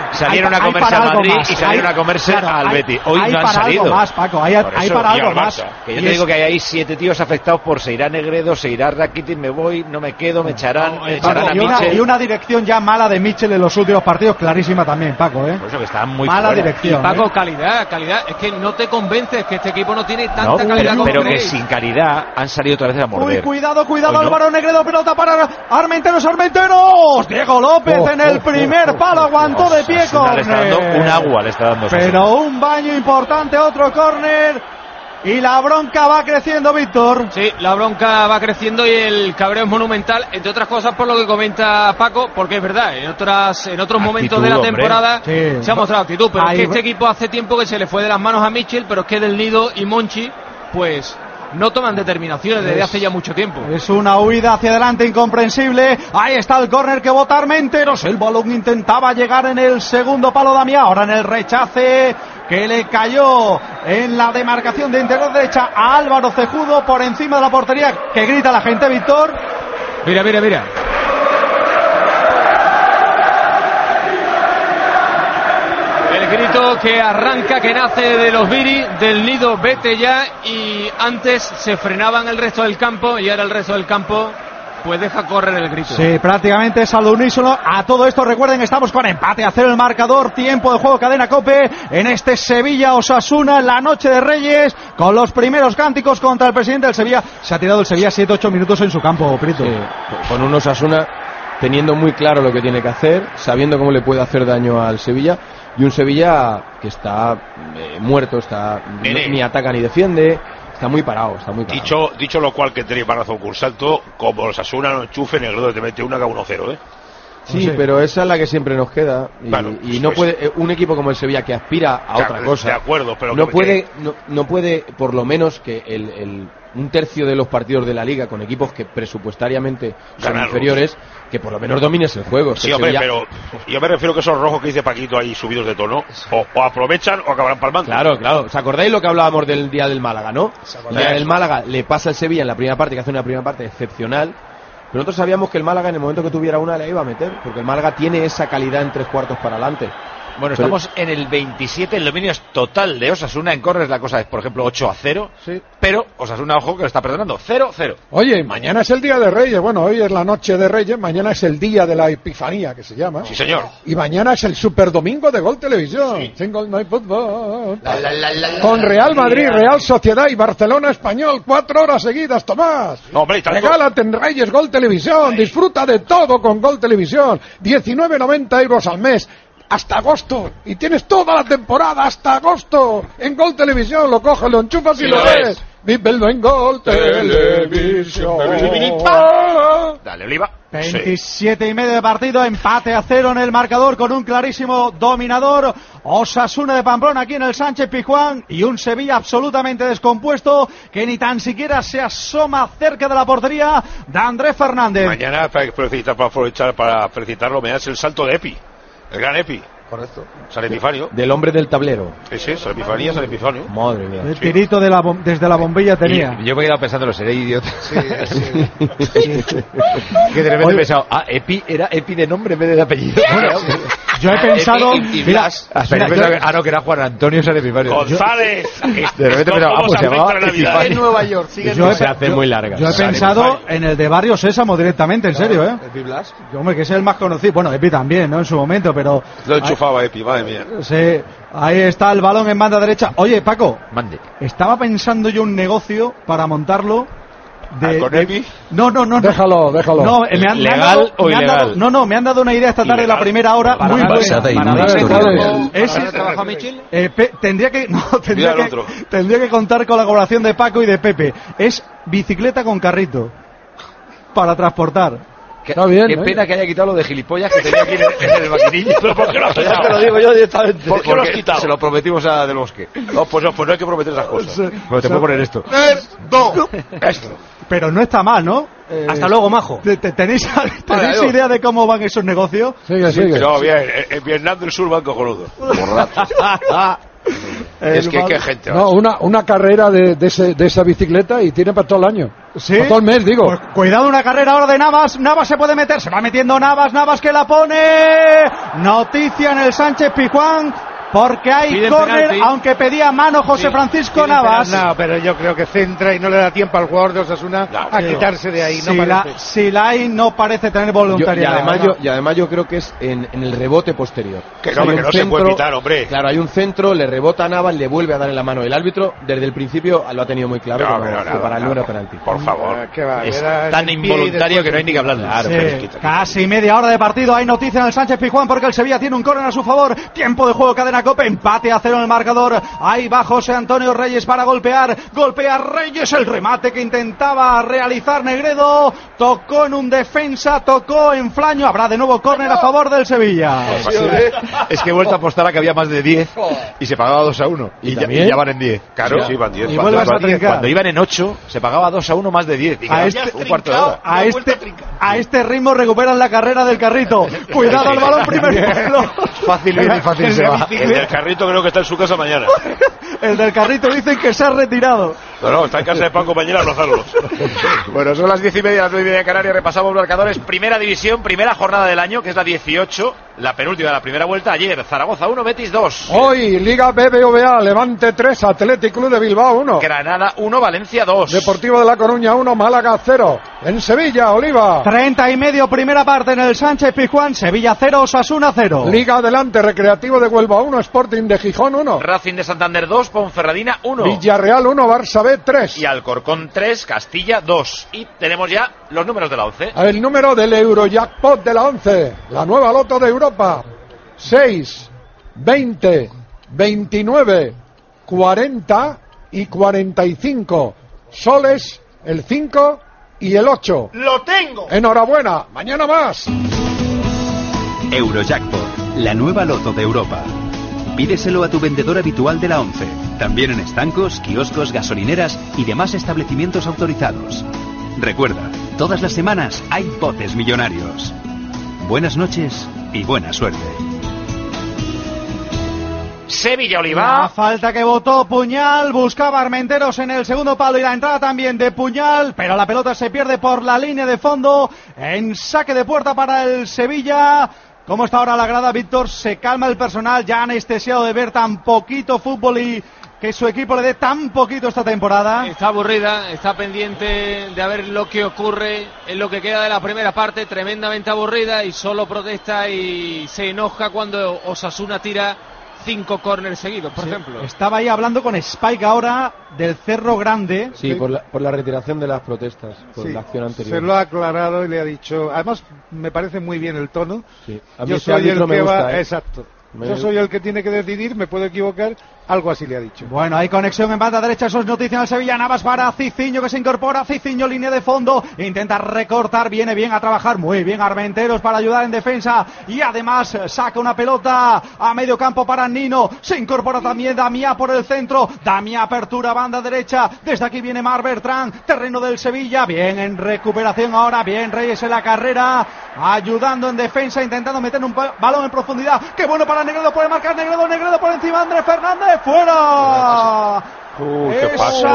salieron hay, a comerse al Madrid más. y salieron hay, a comerse claro, al hay, Betis. Hoy hay no han para salido. Algo más, Paco, hay, Por hay eso, para y algo al más. Barça, que yo Y te es- digo que hay ahí siete tíos afectados por se irá Negredo, se irá Rakitic, me voy, no me quedo, me echarán, No, me eh, echarán Paco, a y, una, Mitchell. y una dirección ya mala de Mitchell en los últimos partidos, clarísima también, Paco, ¿eh? Por eso que estaban muy Mala fuera. dirección. Y Paco, ¿eh? calidad, calidad. Es que no te convences que este equipo no tiene tanta No, calidad pero, como pero que creéis. sin calidad han salido otra vez a Uy, morder. cuidado, cuidado, Hoy no. Álvaro Negredo, pelota para Armenteros, Armenteros. Diego López Oh, en el oh, primer oh, oh, palo, aguantó de pie, Osasuna le está dando córner. un agua, le está dando Osasuna. Pero un baño importante, otro córner. Y la bronca va creciendo, Víctor. Sí, la bronca va creciendo y el cabreo es monumental, entre otras cosas por lo que comenta Paco, porque es verdad, en otras en otros Actitud, momentos de la hombre. temporada Sí. se ha mostrado actitud, pero Ahí es que va- este equipo hace tiempo que se le fue de las manos a Mitchell, pero es que Del Nido y Monchi, pues no toman determinaciones desde Es- hace ya mucho tiempo. Es una huida hacia adelante incomprensible. Ahí está el córner que bota Armenteros. El balón intentaba llegar en el segundo palo Damián. Ahora en el rechace que le cayó en la demarcación de interior derecha a Álvaro Cejudo por encima de la portería. Que grita la gente, Víctor. Mira, mira, mira. El grito que arranca, que nace de los Viri, Del Nido, vete ya, y antes se frenaban el resto del campo y ahora el resto del campo pues deja correr el grito. Sí, prácticamente es al unísono. A todo esto recuerden, estamos con empate a cero el marcador, tiempo de juego Cadena COPE en este Sevilla Osasuna, la noche de Reyes, con los primeros cánticos contra el presidente del Sevilla. Se ha tirado el Sevilla siete ocho minutos en su campo, Prito. Sí, con un Osasuna teniendo muy claro lo que tiene que hacer, sabiendo cómo le puede hacer daño al Sevilla, y un Sevilla que está eh, muerto, está no- Nene. ni ataca ni defiende, está muy parado, está muy parado. Dicho, dicho lo cual, que tenéis para razón con salto, como los Asuna no enchufe, Negredo te mete una que uno cero, ¿eh? Sí, No sé. pero esa es la que siempre nos queda, y, Claro, y no pues- puede eh, un equipo como el Sevilla que aspira a De otra ac- cosa. de acuerdo, pero no que- puede, no, no puede, por lo menos que el, el- un tercio de los partidos de la liga con equipos que presupuestariamente son Ganarlos. inferiores, que por lo menos domines el juego. Sí, El hombre, Sevilla- pero yo me refiero que esos rojos que dice Paquito ahí subidos de tono, o, o aprovechan o acabarán palmando. Claro, claro. ¿Os acordáis lo que hablábamos del día del Málaga, no? El día Eso. del Málaga le pasa al Sevilla en la primera parte, que hace una primera parte excepcional. Pero nosotros sabíamos que el Málaga en el momento que tuviera una le iba a meter, porque el Málaga tiene esa calidad en tres cuartos para adelante. Bueno, Pero- estamos en el veintisiete, el dominio es total de Osasuna. En corners la cosa es, por ejemplo, ocho a cero. Sí. Pero Osasuna, ojo, que lo está perdonando. cero cero. Oye, mañana es el día de Reyes. Bueno, hoy es la noche de Reyes. Mañana es el día de la Epifanía, que se llama. Sí, señor. Y mañana es el Super Domingo de Gol Televisión. Single Night Football. Con Real Madrid, Real Sociedad y Barcelona Español. Cuatro horas seguidas, Tomás. No, hombre, y tanto- Regálate en Reyes Gol Televisión. Disfruta de todo con Gol Televisión. diecinueve noventa euros al mes. Hasta agosto. Y tienes toda la temporada hasta agosto. En Gol Televisión. Lo coges, lo enchufas y, Y lo lo ves. ves. Vívelo en Gol Televisión. Dale, Oliva. veintisiete y medio de partido, empate a cero en el marcador con un clarísimo dominador. Osasuna de Pamplona aquí en el Sánchez Pizjuán y un Sevilla absolutamente descompuesto que ni tan siquiera se asoma cerca de la portería de Andrés Fernández. Mañana, para felicitar, para aprovechar, para felicitarlo, me das el salto de Epi, el gran Epi. Correcto. San Epifanio. Del hombre del tablero. Ese, San Epifanía, San Epifanio. Madre mía. El tirito de la bom- desde la bombilla tenía. Y yo me he quedado pensando, lo seré idiota. Sí, sí. Que de repente Oye. he pensado, ah, Epi era Epi de nombre en vez de apellido. Yo he pensado, Epi y- y mira, Blas. Hasta mira, que he pensado yo- que- ah, no, que era Juan Antonio San Epifanio. González. De repente pensaba, ah, pues se llamaba Navidad. En Nueva York, sigue en Yo he, Se hace yo- muy larga. yo he San pensado en el de Barrio Sésamo directamente, en serio, ¿eh? Epi Blas. Yo, hombre, que es el más conocido. Bueno, Epi también, ¿no? En su momento, pero... Lo enchufaba Epi, madre mía. Sí, ahí está el balón en banda derecha. Oye, Paco, Mande. estaba pensando yo un negocio para montarlo. De, Ah, ¿con de- Epi? No, no, no. no. Déjalo, déjalo. No, eh, me han, me han ¿Legal dado- o me han ilegal? dado- no, no, me han dado una idea esta tarde en la Ilegal. primera hora Para muy dar buena. pasada y Para muy dar bien. pasada. Vale. Es- ¿Para trabajar Mitchell? eh, Pe- tendría que no, tendría Mira el que, otro. tendría que contar con la colaboración de Paco y de Pepe. Es bicicleta con carrito para transportar. Qué, Está bien, qué ¿eh? pena que haya quitado lo de gilipollas que tenía aquí en el, en el maquinillo. ¿Pero por qué lo has Ya quitado? te lo digo yo directamente. ¿Por qué lo has Porque quitado? Se lo prometimos a Del Bosque. No, pues no, pues no hay que prometer esas cosas. Bueno, te puedo poner esto. Esto. Pero no está mal, ¿no? Eh, Hasta luego, majo. te- te- ¿Tenéis, tenéis adiós. idea de cómo van esos negocios? Sigue, sigue. No, bien, en- en Vietnam del Sur van cojonudos. Es El que bal- qué gente. No, una, una carrera de, de, ese- de esa bicicleta y tiene para todo el año. Sí. Todo el mes, digo. Pues cuidado, una carrera ahora de Navas. Navas se puede meter, se va metiendo Navas. Navas que la pone. Noticia en el Sánchez Pizjuán. Porque hay Piden córner, penalti. aunque pedía mano José Sí, Francisco piden Navas. No, pero yo creo que centra y no le da tiempo al jugador de Osasuna a quitarse de ahí. No Si la, parece. si la hay, no parece tener Yo- y, voluntariedad. además ¿verdad? yo, y además yo creo que es en, en el rebote posterior. Que O sea, no, hay que un no se puede pitar, hombre. Claro, hay un centro, le rebota a Navas, le vuelve a dar en la mano. El árbitro desde el principio lo ha tenido muy claro No, que, pero no, que nada, para él no nada. era penalti. Por favor. Ah, qué va, Es era tan el pie y involuntario después que no hay el ni que hablarlo. Claro, Sí, pero es que- casi media hora de partido. Hay noticia en el Sánchez Pizjuán porque el Sevilla tiene un córner a su favor. Tiempo de juego, cadena Cope. Empate a cero en el marcador. Ahí va José Antonio Reyes para golpear. Golpea Reyes. El remate que intentaba realizar Negredo. Tocó en un defensa. Tocó en flaño. Habrá de nuevo córner a favor del Sevilla. Es que he vuelto a apostar a que había más de diez y se pagaba dos a uno. Y, ya, también? y ya van en diez. Claro, sí, van diez. Y van vuelves diez. a trincar. Cuando iban en ocho, se pagaba dos a uno más de diez. Dije, A "Ah, este- un cuarto de hora". A este, a este ritmo recuperan la carrera del carrito. Cuidado al balón primero. Fácil viene y fácil se va. El del carrito creo que está en su casa mañana. El del carrito dicen que se ha retirado. No, no, está en casa de Paco mañana a abrazarlos. Bueno, son las diez y media, las nueve y media de Canarias. Repasamos los marcadores. Primera división, primera jornada del año, que es la dieciocho. La penúltima de la primera vuelta. Ayer, Zaragoza uno, Betis dos. Hoy, Liga B B V A, Levante tres, Atlético Club de Bilbao uno. Granada uno, Valencia dos. Deportivo de La Coruña uno, Málaga cero. En Sevilla, Oliva. treinta y medio primera parte en el Sánchez Pizjuán. Sevilla cero, Osasuna cero. Liga Adelante, Recreativo de Huelva uno, Sporting de Gijón uno. Racing de Santander dos, Ponferradina uno. Villarreal uno, Barça B tres. Y Alcorcón tres, Castilla dos. Y tenemos ya los números de la once. El número del Eurojackpot de la once, la nueva loto de Europa. seis, veinte, veintinueve, cuarenta y cuarenta y cinco. Soles, el cinco y el ocho. ¡Lo tengo! Enhorabuena, mañana más. Eurojackpot, la nueva loto de Europa. Pídeselo a tu vendedor habitual de la once, también en estancos, kioscos, gasolineras y demás establecimientos autorizados. Recuerda, todas las semanas hay botes millonarios. Buenas noches y buena suerte. Sevilla, La Oliva. falta que votó Puñal, buscaba Armenteros en el segundo palo y la entrada también de Puñal, pero la pelota se pierde por la línea de fondo, en saque de puerta para el Sevilla. ¿Cómo está ahora la grada, Víctor? Se calma el personal, ya anestesiado de ver tan poquito fútbol y que su equipo le dé tan poquito esta temporada. Está aburrida, está pendiente de a ver lo que ocurre en lo que queda de la primera parte, tremendamente aburrida y solo protesta y se enoja cuando Osasuna tira cinco córneres seguidos, por Sí, ejemplo. Estaba ahí hablando con Spike ahora del Cerro Grande. Sí, por la, por la retiración de las protestas, por Sí, la acción anterior. se lo ha aclarado y le ha dicho. Además, me parece muy bien el tono. Sí. A mí Yo ese soy el árbitro me que gusta, va. ¿eh? Exacto. Me- Yo soy el que tiene que decidir, me puedo equivocar. Algo así le ha dicho. Bueno, hay conexión en banda derecha, eso es noticia en el Sevilla. Navas para Ciciño que se incorpora. Ciciño, línea de fondo. Intenta recortar, viene bien a trabajar. Muy bien Armenteros para ayudar en defensa. Y además saca una pelota a medio campo para Nino. Se incorpora también Damiá por el centro. Damiá apertura, banda derecha. Desde aquí viene Mar Bertrán, terreno del Sevilla. Bien en recuperación ahora. Bien Reyes en la carrera. Ayudando en defensa, intentando meter un ba- balón en profundidad. Qué bueno para Negredo, puede marcar Negredo. Negredo por encima, Andrés Fernández. ¡Fuera! Uy, qué Esa pase.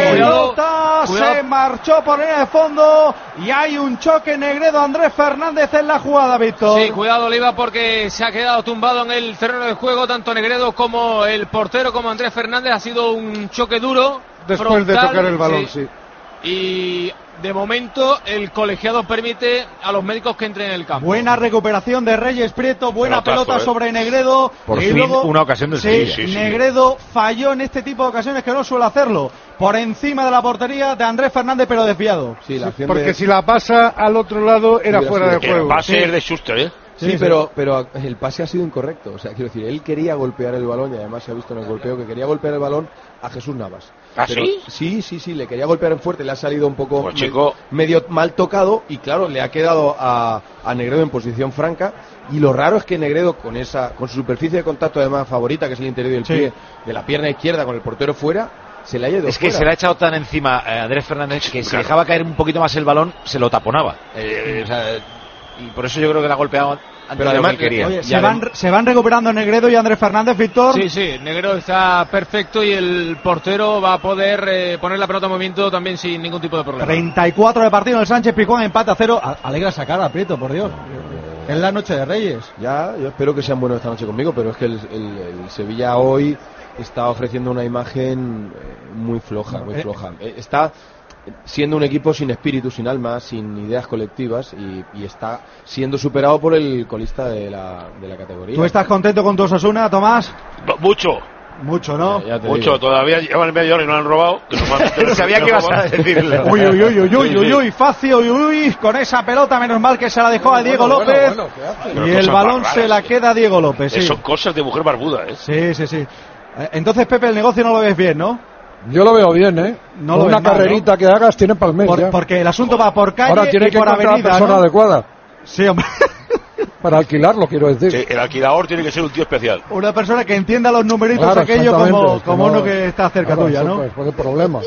pelota Cuidado. se marchó por línea de fondo y hay un choque. Negredo, Andrés Fernández en la jugada, Víctor. Sí, cuidado Oliva porque se ha quedado tumbado en el terreno de juego tanto Negredo como el portero como Andrés Fernández. Ha sido un choque duro. Después de frontal, tocar el balón, sí. Y de momento el colegiado permite a los médicos que entren en el campo. Buena recuperación de Reyes Prieto, buena Pelotazo, pelota ¿eh? sobre Negredo. Por y fin, luego, una ocasión del sí, Sevilla. Sí, sí. Negredo falló en este tipo de ocasiones que no suele hacerlo. Por encima de la portería de Andrés Fernández, pero desviado. Sí, la acción Porque de- si la pasa al otro lado era Hubiera fuera sido- de El juego. pase Sí. es de Schuster, ¿eh? Sí, Sí, sí. pero, pero el pase ha sido incorrecto. O sea, quiero decir, él quería golpear el balón y además se ha visto en el golpeo que quería golpear el balón a Jesús Navas. ¿Ah, Pero- sí? Sí, sí, sí, le quería golpear en fuerte, le ha salido un poco Pues, me- chico. medio mal tocado y claro, le ha quedado a, a Negredo en posición franca. Y lo raro es que Negredo, con esa con su superficie de contacto además favorita, que es el interior del Sí. pie, de la pierna izquierda con el portero fuera, se le ha ido Es que fuera. se le ha echado tan encima a Andrés Fernández que si dejaba caer un poquito más el balón, se lo taponaba. Eh, eh, o sea, y por eso yo creo que le ha golpeado antes Pero de lo además, que él quería. Oye, se van, se van recuperando Negredo y Andrés Fernández, Víctor. Sí, sí, Negredo está perfecto y el portero va a poder eh, poner la pelota en movimiento también sin ningún tipo de problema. treinta y cuatro de partido en el Sánchez Pizjuán, empate a cero. A- Alegra esa cara, Prieto, por Dios. Es la noche de Reyes. Ya, yo espero que sean buenos esta noche conmigo, pero es que el, el- el Sevilla hoy está ofreciendo una imagen eh, muy floja, muy Eh. floja. Eh, Está siendo un equipo sin espíritu, sin alma, sin ideas colectivas y, y está siendo superado por el colista de la, de la categoría. ¿Tú estás contento con tu Osasuna, Tomás? Mucho. Mucho, ¿no? Ya te Mucho, digo. todavía llevan media hora y no han robado. Que normalmente Sabía que ibas a decirlo. Uy, uy, uy, uy, uy, uy, uy, Facio, uy, uy, con esa pelota, menos mal que se la dejó a Diego Bueno, bueno, López. bueno, ¿qué hace? Pero Y el cosas balón más se raras, la eh. queda a Diego López, sí. Son cosas de mujer barbuda, ¿eh? Sí, sí, sí. Eh, Entonces, Pepe, el negocio no lo ves bien, ¿no? Yo lo veo bien, ¿eh? No Con lo una ves mal, carrerita que hagas tiene para el mes Por- ya. porque el asunto va por calle Ahora tiene y que por encontrar avenida, la persona ¿no? adecuada Sí, hombre. para alquilarlo, quiero decir. Sí, el alquilador tiene que ser un tío especial. Una persona que entienda los numeritos Claro, aquello como, exactamente, como que no- uno que está cerca Claro, tuya, eso, ¿no? Pues, pues, problema.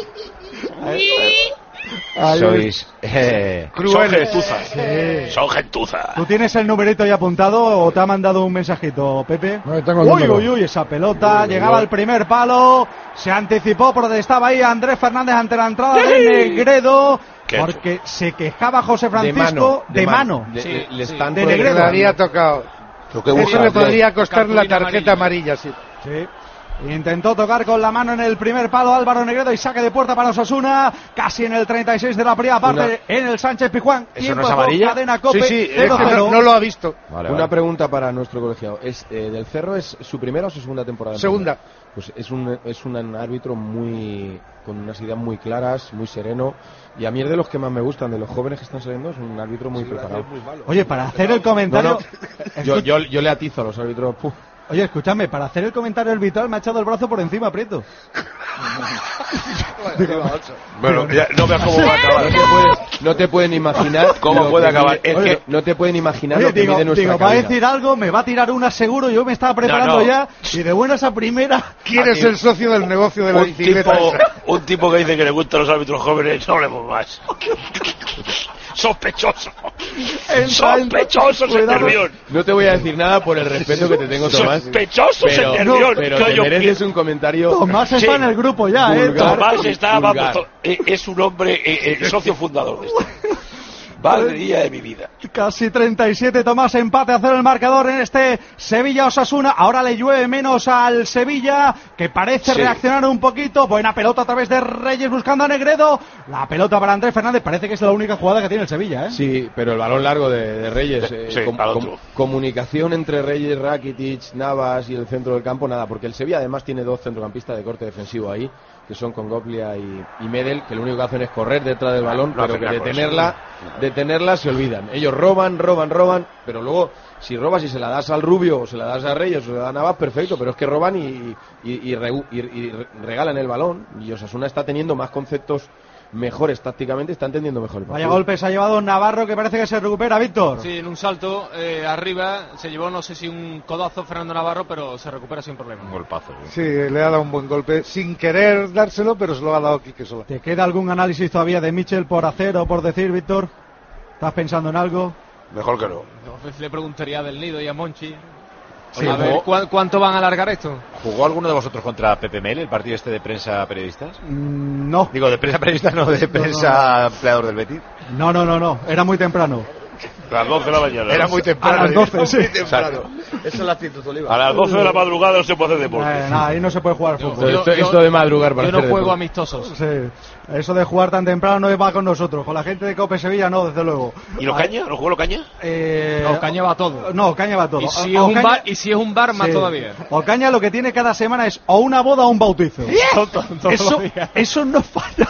Ahí Sois eh, Son gentuza. Sí. Son gentuza. ¿Tú tienes el numerito ya apuntado o te ha mandado un mensajito, Pepe? No, tengo el uy, número. uy, uy, esa pelota Uy, uy, llegaba uy. al primer palo, se anticipó, protestaba ahí Andrés Fernández ante la entrada de Negredo, ¿Qué? porque se quejaba José de Francisco mano, de, mano. De- Sí, le- le sí. están De Que Negredo. le había tocado. Pero qué Eso busca, le tío. podría costar la Cartulina tarjeta amarilla. amarilla, sí. Sí. Intentó tocar con la mano en el primer palo Álvaro Negredo y saque de puerta para Osasuna, casi en el treinta y seis de la primera parte en el Sánchez Pizjuán. ¿Eso Tiempo no es de juego, amarilla? Cadena Cope, Sí, sí, es cero que cero. no, no lo ha visto. Vale, Una vale. pregunta para nuestro colegiado. ¿Es, eh, ¿Del Cerro es su primera o su segunda temporada? en Segunda. primera? Pues es un, es un árbitro muy con unas ideas muy claras, muy sereno. Y a mí es de los que más me gustan, de los jóvenes que están saliendo, es un árbitro muy preparado. Oye, para hacer el comentario... No, no. Yo, yo, yo le atizo a los árbitros. Puf. Oye, escúchame, para hacer el comentario arbitral me ha echado el brazo por encima, Prieto. Bueno, ya no veas cómo va a acabar. No te puedes, no te pueden imaginar ¿Cómo lo puede que acabar? mide- Es oye, que- no te pueden imaginar Oye, lo que digo, mide nuestra digo, va a cabina. decir algo, me va a tirar una seguro, yo me estaba preparando No, no. ya, y de buenas a primera... ¿Quién es el socio del negocio de la Un tipo, bicicleta? esa? un tipo que dice que le gustan los árbitros jóvenes, no hablemos más. Sospechoso. Entra, entra. Sospechoso ese Cuidado. nervión. No te voy a decir nada por el respeto que te tengo, Tomás. Sospechoso ese Pero, nervión. pero Que te yo mereces pienso. un comentario. Tomás está Sí. en el grupo ya, ¿eh? Vulgar. Tomás está, Vulgar. vamos, to- eh, es un hombre, eh, eh, socio fundador de esto. Madre mía de mi vida. Casi treinta y siete, Tomás, empate a cero el marcador en este Sevilla-Osasuna. Ahora le llueve menos al Sevilla, que parece Sí. reaccionar un poquito. Buena pelota a través de Reyes buscando a Negredo. La pelota para Andrés Fernández. Parece que es la única jugada que tiene el Sevilla, ¿eh? Sí, pero el balón largo de, de Reyes. eh, Sí, com- al com- otro. comunicación entre Reyes, Rakitic, Navas y el centro del campo, nada, porque el Sevilla además tiene dos centrocampistas de corte defensivo ahí, que son Congoplia y, y Medel, que lo único que hacen es correr detrás del balón, no pero hacen que nada con detenerla, detenerla se olvidan. Ellos roban, roban, roban, pero luego si robas y se la das al Rubio o se la das a Reyes o se la das a Navas, perfecto, pero es que roban y, y, y re- y- y regalan el balón, y Osasuna está teniendo más conceptos mejores tácticamente, está entendiendo mejor el Vaya partido. golpes ha llevado Navarro, que parece que se recupera, Víctor. Sí, en un salto eh, arriba se llevó, no sé si un codazo Fernando Navarro, pero se recupera sin problema. Un golpazo. Sí, le ha dado un buen golpe, sin querer dárselo, pero se lo ha dado Quique Sola. ¿Te queda algún análisis todavía de Michel por hacer o por decir, Víctor? ¿Estás pensando en algo? Mejor que no. No, le preguntaría a Del Nido y a Monchi. Sí, a ver, jugó- ¿cuán- ¿cuánto van a alargar esto? ¿Jugó alguno de vosotros contra Pepe Mel, el partido este de prensa periodistas? Mm, no. Digo, de prensa periodistas, no, de prensa empleador del Betis. No, no, no, no. Era muy temprano. A las doce de la mañana. Era muy temprano. A las doce, sí. Exacto. Esa es la actitud, Oliva. A las doce de la madrugada no se puede hacer deporte. Eh, nada, ahí no se puede jugar fútbol. Esto, esto de madrugar para Yo no hacer juego deporte. amistosos. Sí, eso de jugar tan temprano no va con nosotros. Con la gente de Cope Sevilla no, desde luego. ¿Y los Ah, caña? ¿No jugó los caña? eh, No, Caña va todo. No, Caña va todo. Y si, O- es un Ocaña- bar, y si es un bar, más sí. todavía. Ocaña lo que tiene cada semana es o una boda o un bautizo. Todo- todo- todos Eso, los días. eso no falla.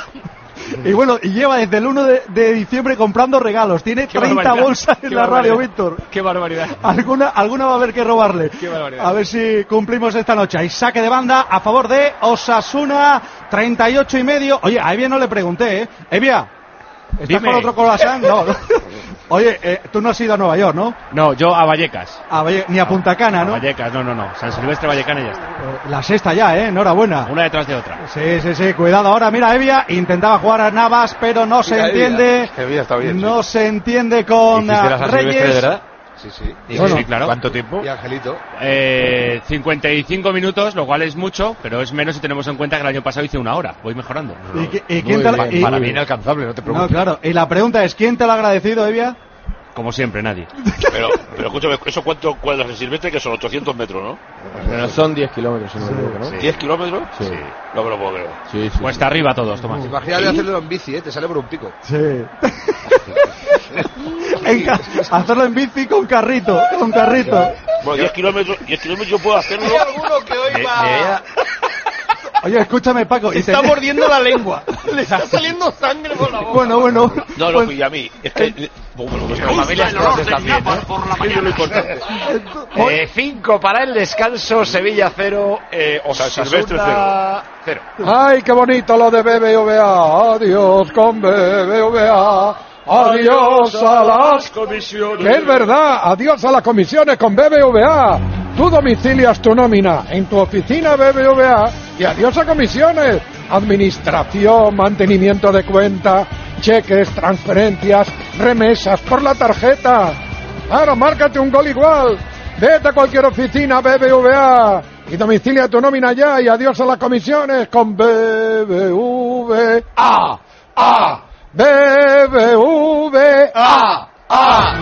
Y bueno, y lleva desde el uno de, de diciembre comprando regalos. Tiene Qué treinta barbaridad. bolsas en Qué la radio, barbaridad. Víctor. Qué barbaridad. Alguna, alguna va a haber que robarle. Qué barbaridad. A ver si cumplimos esta noche. Hay saque de banda a favor de Osasuna, treinta y ocho y medio. Oye, a Evia no le pregunté, ¿eh? Evia, ¿estás Dime. con otro croissant? No, no. Oye, eh, tú no has ido a Nueva York, ¿no? No, yo a Vallecas. A Valle- ni a Punta Cana, ¿no? A Vallecas, no, no, no. San Silvestre, Vallecana y ya está. Eh, La sexta ya, ¿eh? Enhorabuena. Una detrás de otra. Sí, sí, sí, cuidado ahora, mira Evia, intentaba jugar a Navas, pero no se Mira, Evia. entiende, Evia está bien, no se entiende con ¿Hiciste la ah, San Silvestre de Reyes. verdad? Sí, sí. Sí, bueno, sí, claro. ¿Cuánto tiempo? Y Angelito. Eh, cincuenta y cinco minutos, lo cual es mucho, pero es menos si tenemos en cuenta que el año pasado hice una hora. Voy mejorando. ¿Y, qué, y quién te la, y, Para mí inalcanzable, no te preocupes. No, claro. Y la pregunta es, ¿quién te lo ha agradecido, Evia? Como siempre, nadie. Pero, pero escúchame, ¿eso cuánto cuadras en Silvestre? Que son ochocientos metros, ¿no? Pero son diez kilómetros, si no me equivoco, ¿no? Sí. ¿diez kilómetros? Sí. No me lo puedo creer. Sí, sí, Cuesta sí. arriba todos, Tomás. Imagínate hacerlo en bici, ¿eh? Te sale por un pico. Sí. En ca- hacerlo en bici con carrito, con carrito. Bueno, diez kilómetros, diez kilómetros yo puedo hacerlo. Hay alguno que hoy Me- va... me vea- Oye, escúchame, Paco. Se y te- está mordiendo la lengua. Le está saliendo sangre por la boca. Bueno, bueno. No, no, pues- y a mí. Es que. Bueno, Nuestra familia es también, ¿no? es lo importante. Eh, cinco para el descanso, Sevilla cero, eh, San Osasuna Silvestre cero. cero. Ay, qué bonito lo de B B V A. Adiós con B B V A. Adiós a las comisiones. Que es verdad, adiós a las comisiones con B B V A. Tú domicilias tu nómina en tu oficina B B V A y adiós a comisiones. Administración, mantenimiento de cuenta, cheques, transferencias, remesas por la tarjeta. Claro, márcate un gol igual. Vete a cualquier oficina B B V A y domicilia tu nómina ya y adiós a las comisiones con B B V A. A. B B V A. A.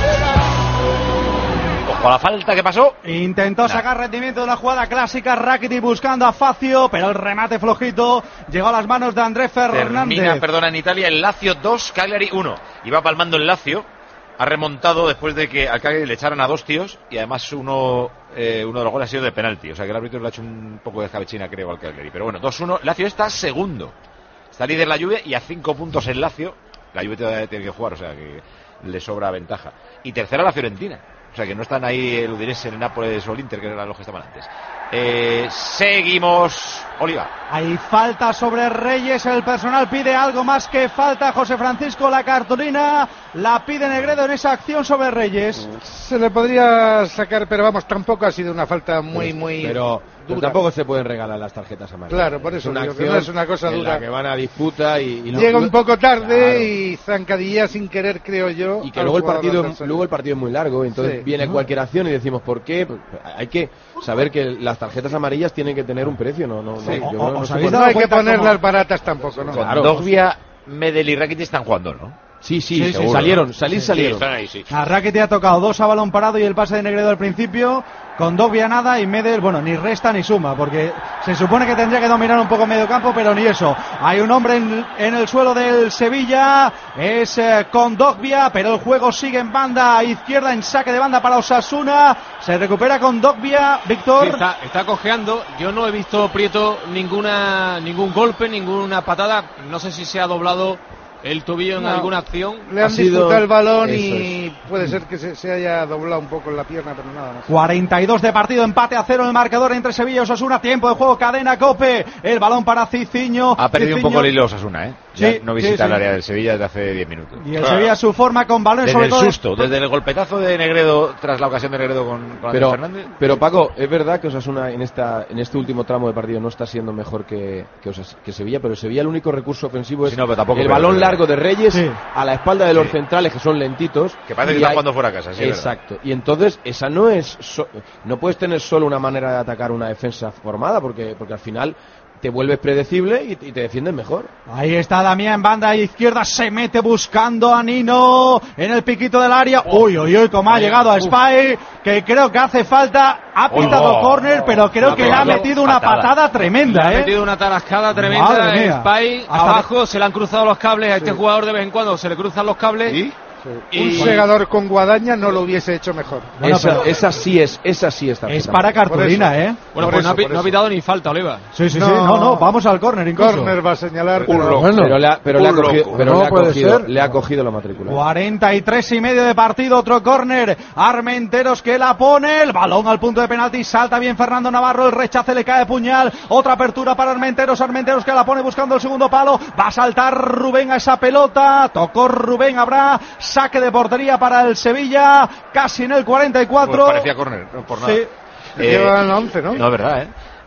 Ojo a la falta que pasó. Intentó sacar rendimiento de la jugada clásica, Rakitic buscando a Facio, pero el remate flojito llegó a las manos de André Fernández. Termina, perdona, en Italia el Lazio dos, Cagliari uno. Iba palmando el Lazio, ha remontado después de que al Cagliari le echaran a dos tíos y además uno eh, uno de los goles ha sido de penalti. O sea que el árbitro le ha hecho un poco de escabechina, creo, al Cagliari. Pero bueno, dos uno, Lazio está segundo. Está líder la Juve y a cinco puntos el Lazio. La Juve todavía tiene que jugar, o sea que le sobra ventaja. Y tercera la Fiorentina. O sea que no están ahí el Udinese, el Nápoles o el Inter, que eran los que estaban antes. Eh, seguimos. Oliva. Hay falta sobre Reyes, el personal pide algo más que falta. José Francisco, la cartulina la pide Negredo en esa acción sobre Reyes. Se le podría sacar, pero vamos, tampoco ha sido una falta muy, muy Pero, pero dura. tampoco se pueden regalar las tarjetas amarillas. Claro, por eso es una digo que acción no es una cosa en dura. la que van a disputa y, y no- Llega un poco tarde Claro. y zancadilla sin querer, creo yo. Y que al luego el jugador partido adversario. luego el partido es muy largo, entonces Sí. viene cualquier acción y decimos ¿por qué? Pues hay que saber que las tarjetas amarillas tienen que tener un precio, no no, no, Sí. yo O- creo que no os se habéis puede- dado No hay que cuenta ponerlas cómo- baratas tampoco, ¿no? Con Claro. Dogbia, Medel y Rakitic están jugando, ¿no? Sí, sí, Sí, sí, seguro. salieron, salir salieron. A Rakitic ha tocado dos a balón parado y el pase de Negredo al principio. Con Dogbia nada y Medel, bueno, ni resta ni suma, porque se supone que tendría que dominar un poco medio campo, pero ni eso. Hay un hombre en, en el suelo del Sevilla, es eh, con Dogbia, pero el juego sigue en banda izquierda, en saque de banda para Osasuna. Se recupera con Dogbia, Víctor. Sí, está, está cojeando. Yo no he visto, Prieto, ninguna ningún golpe, ninguna patada. No sé si se ha doblado el tobillo en No. alguna acción. Le han Ha sido- disputado el balón Eso y puede ser que se, se haya doblado un poco en la pierna, pero nada más. cuarenta y dos de partido, empate a cero en el marcador entre Sevilla y Osasuna. Tiempo de juego, cadena Cope. El balón para Ciciño. Ha perdido un Ciciño. poco el hilo Osasuna, ¿eh? Ya Sí, no sí, visita sí. el área del Sevilla desde hace diez minutos. Y el Sevilla su forma con balones, Desde sobre el todo. susto, desde el golpetazo de Negredo, tras la ocasión de Negredo con, con Pero, Andrés Fernández. pero Paco, es verdad que Osasuna en esta en este último tramo de partido no está siendo mejor que, que, Osas- que Sevilla, pero Sevilla el único recurso ofensivo es Sí, no, pero tampoco el creo balón que- largo de Reyes Sí. a la espalda de los Sí. centrales que son lentitos. Que parece que y están hay- jugando fuera de casa, sí, es verdad. Exacto. Y entonces esa no es so- no puedes tener solo una manera de atacar una defensa formada porque porque al final te vuelves predecible y, y te defiendes mejor. Ahí está Damián, banda izquierda, se mete buscando a Nino en el piquito del área. Uy, uy, uy, cómo ha Vaya, llegado a uf. Spy, que creo que hace falta. Ha pitado Oh, córner, pero creo ha que le ha pegado metido una patada. patada tremenda, Le ha ¿eh? metido una tarascada tremenda. Madre mía. Spy Hasta abajo, se le han cruzado los cables a este jugador de vez en cuando, se le cruzan los cables. Un Y- segador con guadaña no lo hubiese hecho mejor. esa, esa sí es, esa sí es tarjeta Es para amarilla. cartulina, ¿eh? Bueno, Por pues eso, no, ha, pi- por no ha eso. pitado ni falta, Oliva. Sí, sí, No. sí. No, no, vamos al córner incluso. Corner va a señalar. Un pero- loco. Bueno, Pero le ha, pero le ha Un cogido, loco. pero No le ha puede cogido, ser. le ha cogido la matrícula. cuarenta y tres y medio de partido, otro córner. Armenteros que la pone, el balón al punto de penalti, salta bien Fernando Navarro, el rechace le cae puñal, otra apertura para Armenteros, Armenteros que la pone buscando el segundo palo, va a saltar Rubén a esa pelota, tocó Rubén, habrá saque de portería para el Sevilla, casi en el cuarenta y cuatro. Pues parecía córner, no por nada. Sí. Llevan once, ¿no? No, es verdad, ¿eh?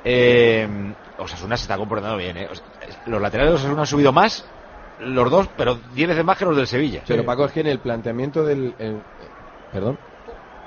eh Osasuna se está comportando bien, ¿eh? O sea, los laterales de Osasuna han subido más, los dos, pero diez veces más que los del Sevilla. Pero Paco, es que en el planteamiento del... el- perdón.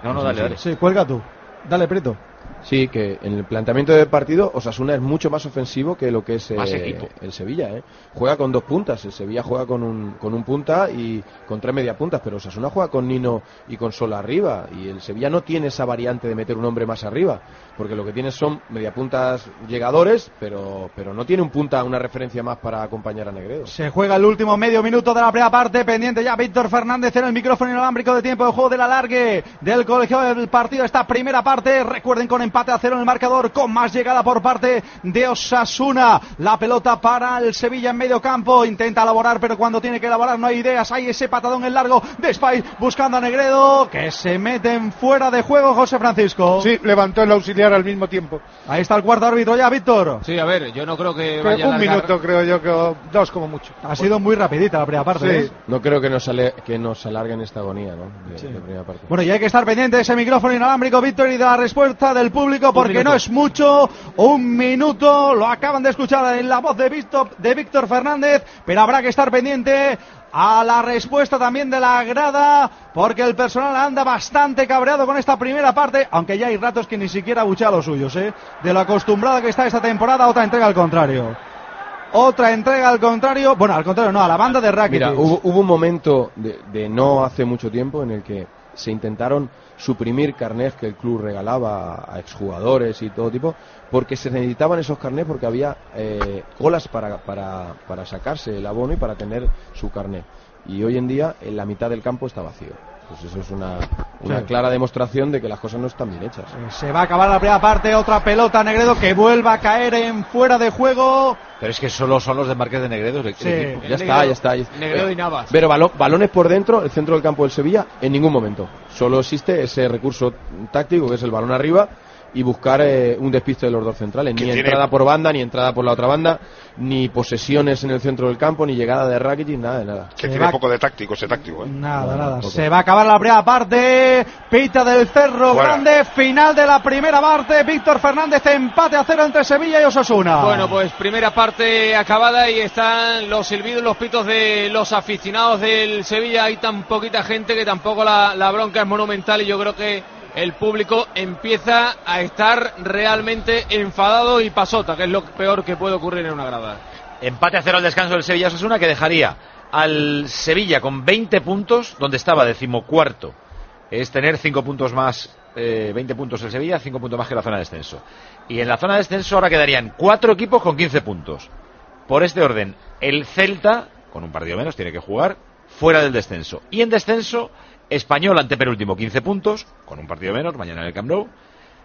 No, no, dale, dale. Sí, cuelga tú. Dale, Prieto. Sí, que en el planteamiento del partido Osasuna es mucho más ofensivo que lo que es Más eh, equipo. el Sevilla. ¿eh? Juega con dos puntas, el Sevilla juega con un, con un punta y con tres media puntas, pero Osasuna juega con Nino y con Sola arriba, y el Sevilla no tiene esa variante de meter un hombre más arriba, porque lo que tiene son media puntas llegadores, pero, pero no tiene un punta, una referencia más para acompañar a Negredo. Se juega el último medio minuto de la primera parte, pendiente ya Víctor Fernández en el micrófono inalámbrico de tiempo de juego del alargue del colegiado del partido. Esta primera parte, recuerden, con empate a cero en el marcador, con más llegada por parte de Osasuna. La pelota para el Sevilla en medio campo, intenta elaborar, pero cuando tiene que elaborar no hay ideas. Hay ese patadón en largo de Spy buscando a Negredo, que se meten fuera de juego, José Francisco. Sí, levantó el auxiliar al mismo tiempo. Ahí está el cuarto árbitro ya, Víctor. Sí, a ver, yo no creo que Creo vaya a un alargar. minuto, creo yo, que dos como mucho. Ha sido muy rapidita la primera parte. Sí. ¿eh? No creo que nos, ale, que nos alarguen esta agonía, ¿no? De, Sí. de primera parte. Bueno, y hay que estar pendiente de ese micrófono inalámbrico, Víctor, y de la respuesta del público, porque minuto. no es mucho, un minuto, lo acaban de escuchar en la voz de Víctor, de Víctor Fernández, pero habrá que estar pendiente a la respuesta también de la grada, porque el personal anda bastante cabreado con esta primera parte, aunque ya hay ratos que ni siquiera buchea a los suyos, ¿eh? De lo acostumbrada que está esta temporada, otra entrega al contrario. Otra entrega al contrario, bueno, al contrario no, a la banda de Rakitic. Mira, hubo, hubo un momento de, de no hace mucho tiempo en el que se intentaron suprimir carnés que el club regalaba a exjugadores y todo tipo, porque se necesitaban esos carnés, porque había eh, colas para, para, para sacarse el abono y para tener su carné. Y hoy en día en la mitad del campo está vacío. Pues eso es una, una Sí. clara demostración de que las cosas no están bien hechas. Se va a acabar la primera parte, otra pelota Negredo que vuelva a caer en fuera de juego. Pero es que solo son los de Márquez de Negredo. El, Sí. el equipo. Ya está, ya está. ya está. Negredo y Navas. Pero balo- balones por dentro, el centro del campo del Sevilla, en ningún momento. Solo existe ese recurso táctico que es el balón arriba y buscar eh, un despiste de los dos centrales. Ni tiene- entrada por banda, ni entrada por la otra banda, ni posesiones en el centro del campo, ni llegada de Rakitic, nada de nada. Que Se tiene va- poco de táctico, ese táctico. ¿eh? Nada, Bueno, nada. poco. Se va a acabar la primera parte. Pita del Cerro Fuera. Grande. Final de la primera parte. Víctor Fernández, empate a cero entre Sevilla y Osasuna. Bueno, pues primera parte acabada y están los silbidos, los pitos de los aficionados del Sevilla. Hay tan poquita gente que tampoco la, la bronca es monumental y yo creo que el público empieza a estar realmente enfadado y pasota, que es lo peor que puede ocurrir en una grada. Empate a cero al descanso del Sevilla Osasuna, que dejaría al Sevilla con veinte puntos, donde estaba decimocuarto. Es tener cinco puntos más, eh, veinte puntos el Sevilla, cinco puntos más que la zona de descenso. Y en la zona de descenso ahora quedarían cuatro equipos con quince puntos. Por este orden, el Celta, con un partido menos, tiene que jugar fuera del descenso. Y en descenso, Español antepenúltimo, quince puntos, con un partido menos, mañana en el Camp Nou.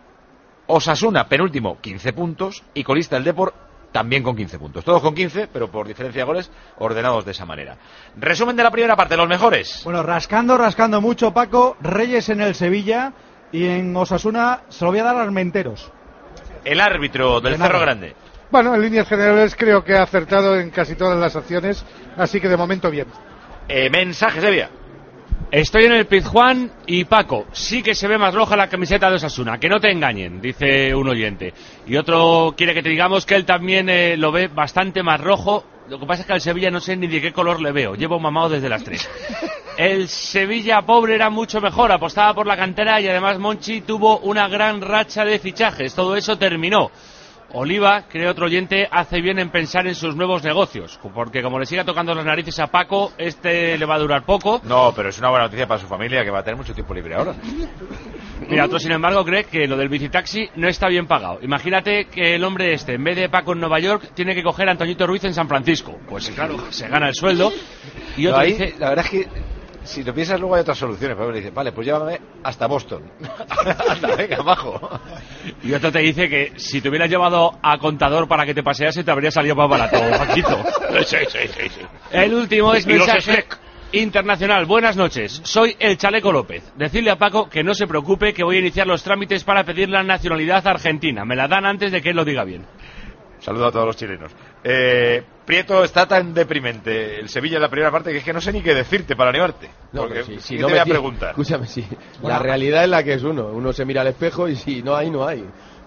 Osasuna, penúltimo, quince puntos. Y colista el Depor, también con quince puntos. Todos con quince, pero por diferencia de goles, ordenados de esa manera. Resumen de la primera parte, los mejores. Bueno, rascando, rascando mucho, Paco. Reyes en el Sevilla y en Osasuna se lo voy a dar a Armenteros. El árbitro del De nada. Cerro Grande. Bueno, en líneas generales creo que ha acertado en casi todas las acciones, así que de momento bien. Eh, mensaje, Sevilla. Estoy en el Pizjuán y Paco, sí que se ve más roja la camiseta de Osasuna, que no te engañen, dice un oyente. Y otro quiere que te digamos que él también eh, lo ve bastante más rojo. Lo que pasa es que al Sevilla no sé ni de qué color le veo, llevo mamado desde las tres. El Sevilla pobre era mucho mejor, apostaba por la cantera y además Monchi tuvo una gran racha de fichajes, todo eso terminó. Oliva, cree otro oyente, hace bien en pensar en sus nuevos negocios, porque como le siga tocando las narices a Paco, este le va a durar poco. No, pero es una buena noticia para su familia, que va a tener mucho tiempo libre ahora. Mira, otro sin embargo cree que lo del bicitaxi no está bien pagado. Imagínate que el hombre este, en vez de Paco en Nueva York, tiene que coger a Antoñito Ruiz en San Francisco. Pues claro, se gana el sueldo. Y otro Ahí, dice... la verdad es que si lo piensas luego hay otras soluciones. Pero le dice, vale, pues llévame hasta Boston. Anda, venga, bajo. Y otro te dice que si te hubieras llevado a contador para que te pasease, te habría salido más barato, Paquito. Sí, sí, sí, sí. El último es Y los mensaje Slack. internacional. Buenas noches, soy el Chaleco López. Decirle a Paco que no se preocupe, que voy a iniciar los trámites para pedir la nacionalidad argentina. Me la dan antes de que él lo diga bien. Saludo a todos los chilenos. Eh, Prieto, está tan deprimente el Sevilla en la primera parte que es que no sé ni qué decirte para animarte. No, Porque, pero si, si ¿qué no te me voy a ti- preguntar? Escúchame, sí. Bueno. La realidad es la que es uno. Uno se mira al espejo y si no hay, no hay.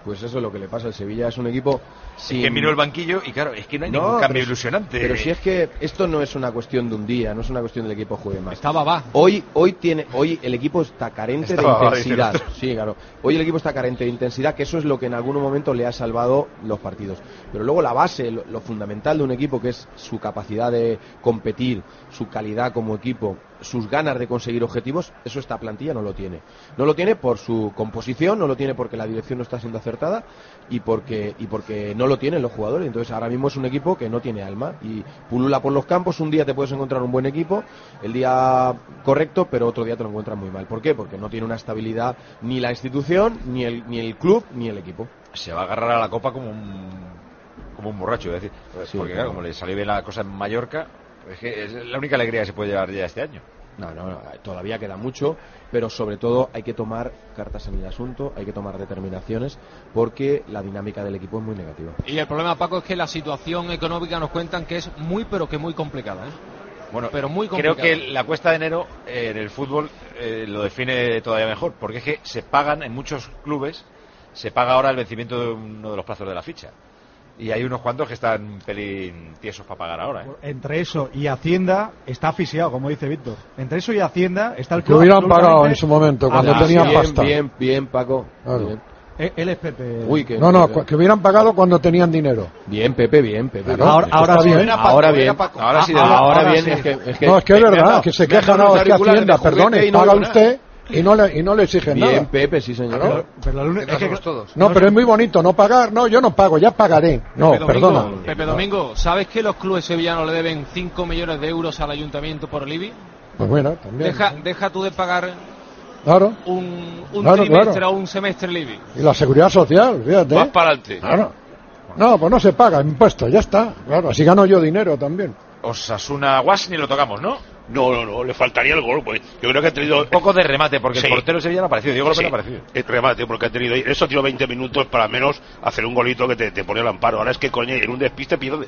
Pues eso es lo que le pasa al Sevilla, es un equipo sin... Es que miró el banquillo y claro, es que no hay No, ningún cambio pero, ilusionante. Pero si es que esto no es una cuestión de un día, no es una cuestión del equipo juegue más. Estaba va. Hoy, hoy tiene, hoy el equipo está carente Estaba de va, intensidad. dice el Sí, claro. Hoy el equipo está carente de intensidad, que eso es lo que en algún momento le ha salvado los partidos. Pero luego la base, lo, lo fundamental de un equipo, que es su capacidad de competir, su calidad como equipo, sus ganas de conseguir objetivos, eso esta plantilla no lo tiene. No lo tiene por su composición, no lo tiene porque la dirección no está siendo acertada y porque y porque no lo tienen los jugadores. Entonces ahora mismo es un equipo que no tiene alma y pulula por los campos. Un día te puedes encontrar un buen equipo, el día correcto, pero otro día te lo encuentras muy mal. ¿Por qué? Porque no tiene una estabilidad ni la institución, ni el ni el club, ni el equipo. Se va a agarrar a la copa como un como un borracho, es decir, Sí, porque claro. claro, como le salió bien la cosa en Mallorca, es que es la única alegría que se puede llevar ya este año. No, no, no, todavía queda mucho, pero sobre todo hay que tomar cartas en el asunto, hay que tomar determinaciones, porque la dinámica del equipo es muy negativa. Y el problema, Paco, es que la situación económica nos cuentan que es muy, pero que muy complicada, ¿eh? Bueno, pero muy creo complicada. que la cuesta de enero eh, en el fútbol eh, lo define todavía mejor, porque es que se pagan en muchos clubes, se paga ahora el vencimiento de uno de los plazos de la ficha. Y hay unos cuantos que están un pelín tiesos para pagar ahora, ¿eh? Entre eso y Hacienda está asfixiado, como dice Víctor. Entre eso y Hacienda está el Que club hubieran absolutamente pagado en su momento, cuando asfixiado. tenían bien, pasta. bien, bien, Paco. Claro. Bien. Eh, Él es Pepe. Uy, que No, no, cu- que hubieran pagado cuando tenían dinero. Bien, Pepe, bien, Pepe. Claro, Ahora- esto ahora está sí. bien. Era Ahora bien, Ahora sí, de ahora, verdad. ahora bien, sí. es que, es que No, es que es me han verdad, dado- que se me han quejan dado ahora, unos es que auriculares Hacienda, de juguete perdone, y no paga veo nada. usted y no le, y no le exigen Bien, nada. Pepe, sí, señor. Claro. Pero la luna- es que- Somos todos. No, pero es muy bonito no pagar. No, yo no pago, ya pagaré. No, Pepe perdona. Domingo, Pepe Domingo, ¿sabes que los clubes sevillanos le deben cinco millones de euros al ayuntamiento por el I B I? Pues bueno, también. Deja, deja tú de pagar Claro. un, un Claro, trimestre claro. o un semestre el I B I. Y la seguridad social, fíjate. Vas para adelante. Claro. No, pues no se paga impuesto, ya está. Claro, así gano yo dinero también. Osasuna Guas ni lo tocamos, ¿no? No, no, no, le faltaría el gol, pues. Yo creo que ha tenido... Un poco de remate, porque Sí. el portero sevillano ha aparecido. Diego López Sí, no ha aparecido. el remate, porque ha tenido... Eso ha tenido veinte minutos para menos hacer un golito que te, te pone al amparo. Ahora es que, coño, en un despiste pierdes.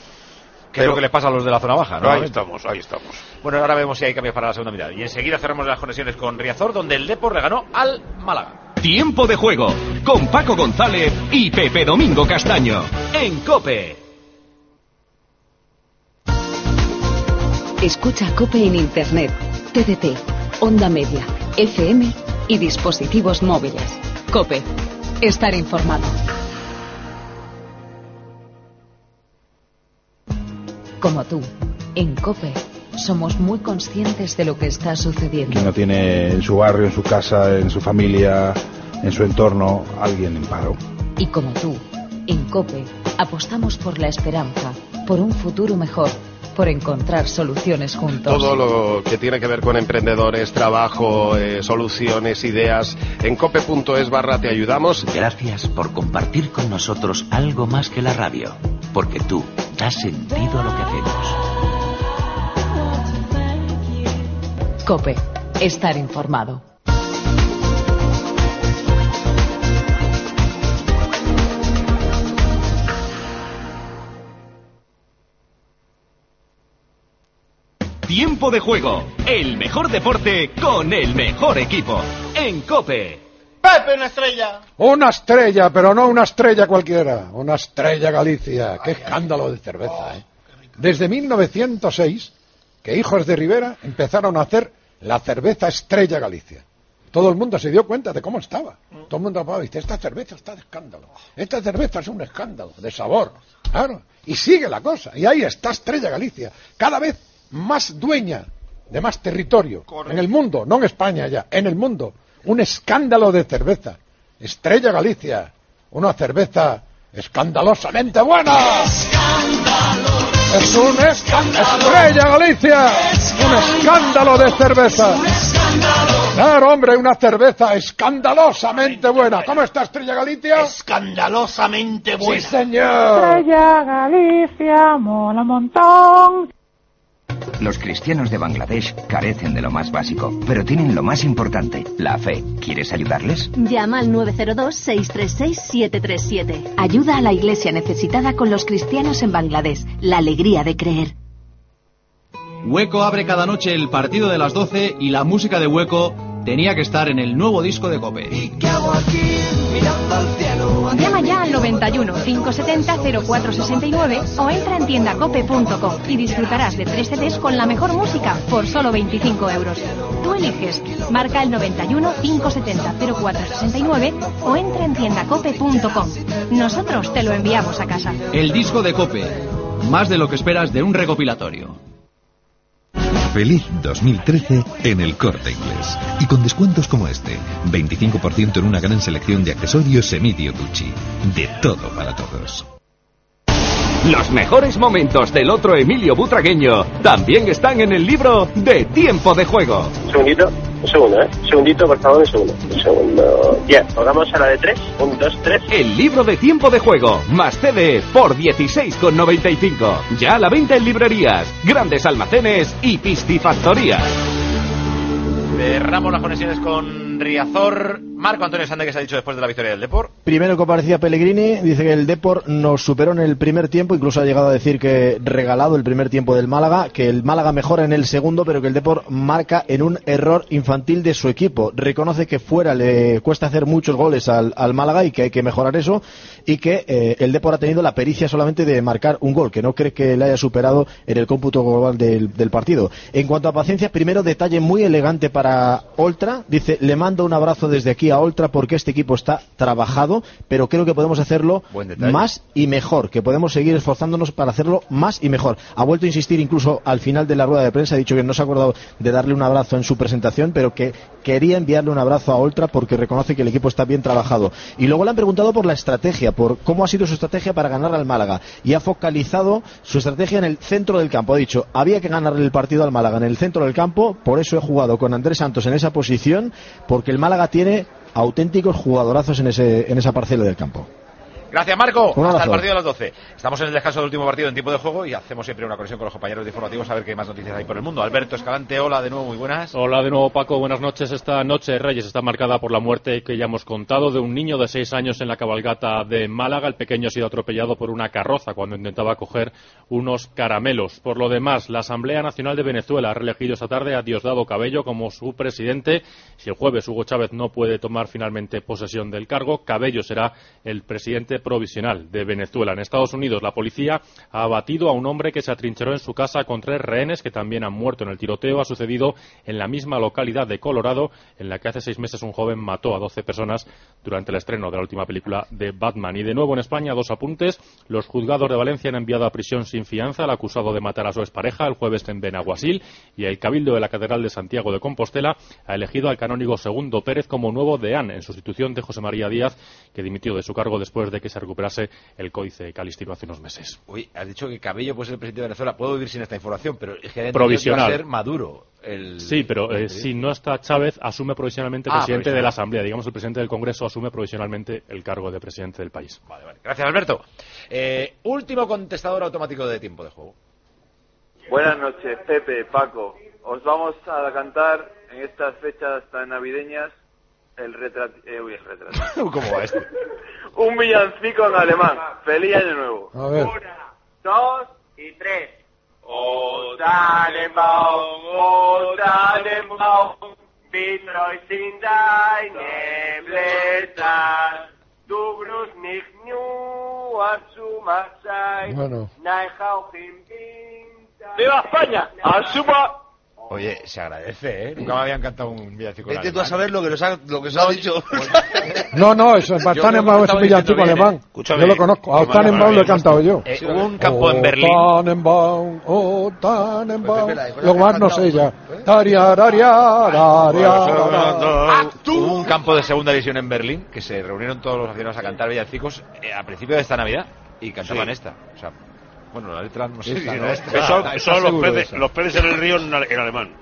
Que es lo que les pasa a los de la zona baja, ¿no? Ahí estamos, ahí estamos. Bueno, ahora vemos si hay cambios para la segunda mitad. Y enseguida cerramos las conexiones con Riazor, donde el Depor le ganó al Málaga. Tiempo de juego con Paco González y Pepe Domingo Castaño en COPE. Escucha COPE en Internet, T D T, Onda Media, F M y dispositivos móviles. COPE. Estar informado. Como tú, en COPE somos muy conscientes de lo que está sucediendo. Que no tiene en su barrio, en su casa, en su familia, en su entorno, alguien en paro. Y como tú, en COPE apostamos por la esperanza, por un futuro mejor, por encontrar soluciones juntos. Todo lo que tiene que ver con emprendedores, trabajo, eh, soluciones, ideas, en cope punto es barra te ayudamos. Gracias por compartir con nosotros algo más que la radio, porque tú das sentido a lo que hacemos. COPE. Estar informado. Tiempo de juego, el mejor deporte con el mejor equipo en COPE. Pepe, una estrella. Una estrella, pero no una estrella cualquiera. Una estrella Galicia. Qué escándalo de cerveza, ¿eh? Desde mil novecientos seis, que hijos de Rivera empezaron a hacer la cerveza Estrella Galicia. Todo el mundo se dio cuenta de cómo estaba. Todo el mundo dice, esta cerveza está de escándalo. Esta cerveza es un escándalo de sabor. Claro. Y sigue la cosa. Y ahí está Estrella Galicia. Cada vez más dueña de más territorio. Correcto. En el mundo, no en España ya, en el mundo. Un escándalo de cerveza. Estrella Galicia. Una cerveza escandalosamente buena. ¡Escándalo! Es un escándalo. Estrella Galicia. Un escándalo de cerveza. Un escándalo. Claro, hombre, una cerveza escandalosamente buena. ¿Cómo está Estrella Galicia? Escandalosamente buena. Sí, señor. Estrella Galicia, mola un montón. Los cristianos de Bangladesh carecen de lo más básico, pero tienen lo más importante, la fe. ¿Quieres ayudarles? Llama al nueve cero dos, seis tres seis, siete tres siete. Ayuda a la iglesia necesitada con los cristianos en Bangladesh. La alegría de creer. Hueco abre cada noche el partido de las doce y la música de Hueco tenía que estar en el nuevo disco de COPE. Llama ya al noventa y uno, quinientos setenta, cero cuatro sesenta y nueve o entra en tienda cope punto com y disfrutarás de tres C Ds con la mejor música por solo veinticinco euros. Tú eliges, marca el noventa y uno, quinientos setenta, cero cuatro sesenta y nueve o entra en tienda cope punto com. Nosotros te lo enviamos a casa. El disco de COPE, más de lo que esperas de un recopilatorio. Feliz dos mil trece en el Corte Inglés. Y con descuentos como este. veinticinco por ciento en una gran selección de accesorios Emilio Tucci. De todo para todos. Los mejores momentos del otro Emilio butragueño también están en el libro de Tiempo de Juego. Un segundito, un segundo, ¿eh? Un segundito, por favor, un segundo. Un segundo. Ya, ¿pongamos a la de tres? Un, dos, tres. El libro de Tiempo de Juego, más C D por dieciséis con noventa y cinco. Ya a la venta en librerías, grandes almacenes y piscifactorías. Cerramos las conexiones con Riazor. Marco Antonio Sande, ¿qué se ha dicho después de la victoria del Depor? Primero comparecía Pellegrini, dice que el Depor nos superó en el primer tiempo, incluso ha llegado a decir que regalado el primer tiempo del Málaga, que el Málaga mejora en el segundo, pero que el Depor marca en un error infantil de su equipo. Reconoce que fuera le cuesta hacer muchos goles al, al Málaga y que hay que mejorar eso, y que eh, el Depor ha tenido la pericia solamente de marcar un gol, que no cree que le haya superado en el cómputo global del, del partido. En cuanto a paciencia, primero detalle muy elegante para Oltra, dice, le mando un abrazo desde aquí a Oltra porque este equipo está trabajado, pero creo que podemos hacerlo más y mejor, que podemos seguir esforzándonos para hacerlo más y mejor. Ha vuelto a insistir incluso al final de la rueda de prensa, ha dicho que no se ha acordado de darle un abrazo en su presentación, pero que quería enviarle un abrazo a Oltra porque reconoce que el equipo está bien trabajado. Y luego le han preguntado por la estrategia, por cómo ha sido su estrategia para ganar al Málaga, y ha focalizado su estrategia en el centro del campo. Ha dicho, había que ganarle el partido al Málaga en el centro del campo, por eso he jugado con Andrés Santos en esa posición, porque el Málaga tiene auténticos jugadorazos en ese en esa parcela del campo. Gracias, Marco. Un Hasta abrazo. el partido de las doce. Estamos en el descanso del último partido en tiempo de juego y hacemos siempre una conexión con los compañeros de informativos a ver qué más noticias hay por el mundo. Alberto Escalante, hola de nuevo, muy buenas. Hola de nuevo, Paco, buenas noches. Esta noche de Reyes está marcada por la muerte que ya hemos contado de un niño de seis años en la cabalgata de Málaga. El pequeño ha sido atropellado por una carroza cuando intentaba coger unos caramelos. Por lo demás, la Asamblea Nacional de Venezuela ha reelegido esta tarde a Diosdado Cabello como su presidente. Si el jueves Hugo Chávez no puede tomar finalmente posesión del cargo, Cabello será el presidente provisional de Venezuela. En Estados Unidos, la policía ha abatido a un hombre que se atrincheró en su casa con tres rehenes que también han muerto en el tiroteo. Ha sucedido en la misma localidad de Colorado, en la que hace seis meses un joven mató a doce personas durante el estreno de la última película de Batman. Y de nuevo en España, dos apuntes. Los juzgados de Valencia han enviado a prisión sin fianza al acusado de matar a su expareja el jueves en Benaguasil, y el Cabildo de la Catedral de Santiago de Compostela ha elegido al canónigo Segundo Pérez como nuevo deán, en sustitución de José María Díaz, que dimitió de su cargo después de que se recuperase el Códice Calistino hace unos meses. Uy, has dicho que Cabello puede ser el presidente de Venezuela. Puedo vivir sin esta información, pero es que provisional. va a ser Maduro. El... Sí, pero eh, si no está Chávez, asume provisionalmente Ah, presidente provisional. de la Asamblea. Digamos, el presidente del Congreso asume provisionalmente el cargo de presidente del país. Vale, vale. Gracias, Alberto. Eh, último contestador automático de tiempo de juego. Buenas noches, Pepe, Paco. Os vamos a cantar en estas fechas tan navideñas el retrato. Eh, uy, el retrato. ¿Cómo va esto? Un villancico en alemán. Feliz año nuevo. A ver. Dos y tres. O Tannenbaum, o Tannenbaum, wie treu sind deine Blätter. Du brust nicht nur zu Marzeit, Bueno. nein auch im Winter. ¡Viva España! ¡Asuma! Oye, se agradece, ¿eh? Nunca me habían cantado un villancico en Vete tú a alemán. saber lo que nos ha, lo que se ha dicho. No, no, eso es Yo Tannenbaum, es creo un que lo villancico estaba diciendo alemán. bien, ¿eh? Escúchame, Yo lo conozco. A qué Tannenbaum maravilla, lo he cantado yo. Eh, hubo un campo en Berlín. Oh, Tannenbaum, oh, Tannenbaum. Pues, espera, Lo más no sé ya. Daria, daria, daria, daria. Hubo un campo de segunda división en Berlín que se reunieron todos los aficionados a cantar villancicos eh, a principio de esta Navidad y cantaban Sí. esta. O sea, bueno, la letra no sé Sí, si sí, no no, es. que son, que son los, peces, los peces en el río en, ale- en alemán.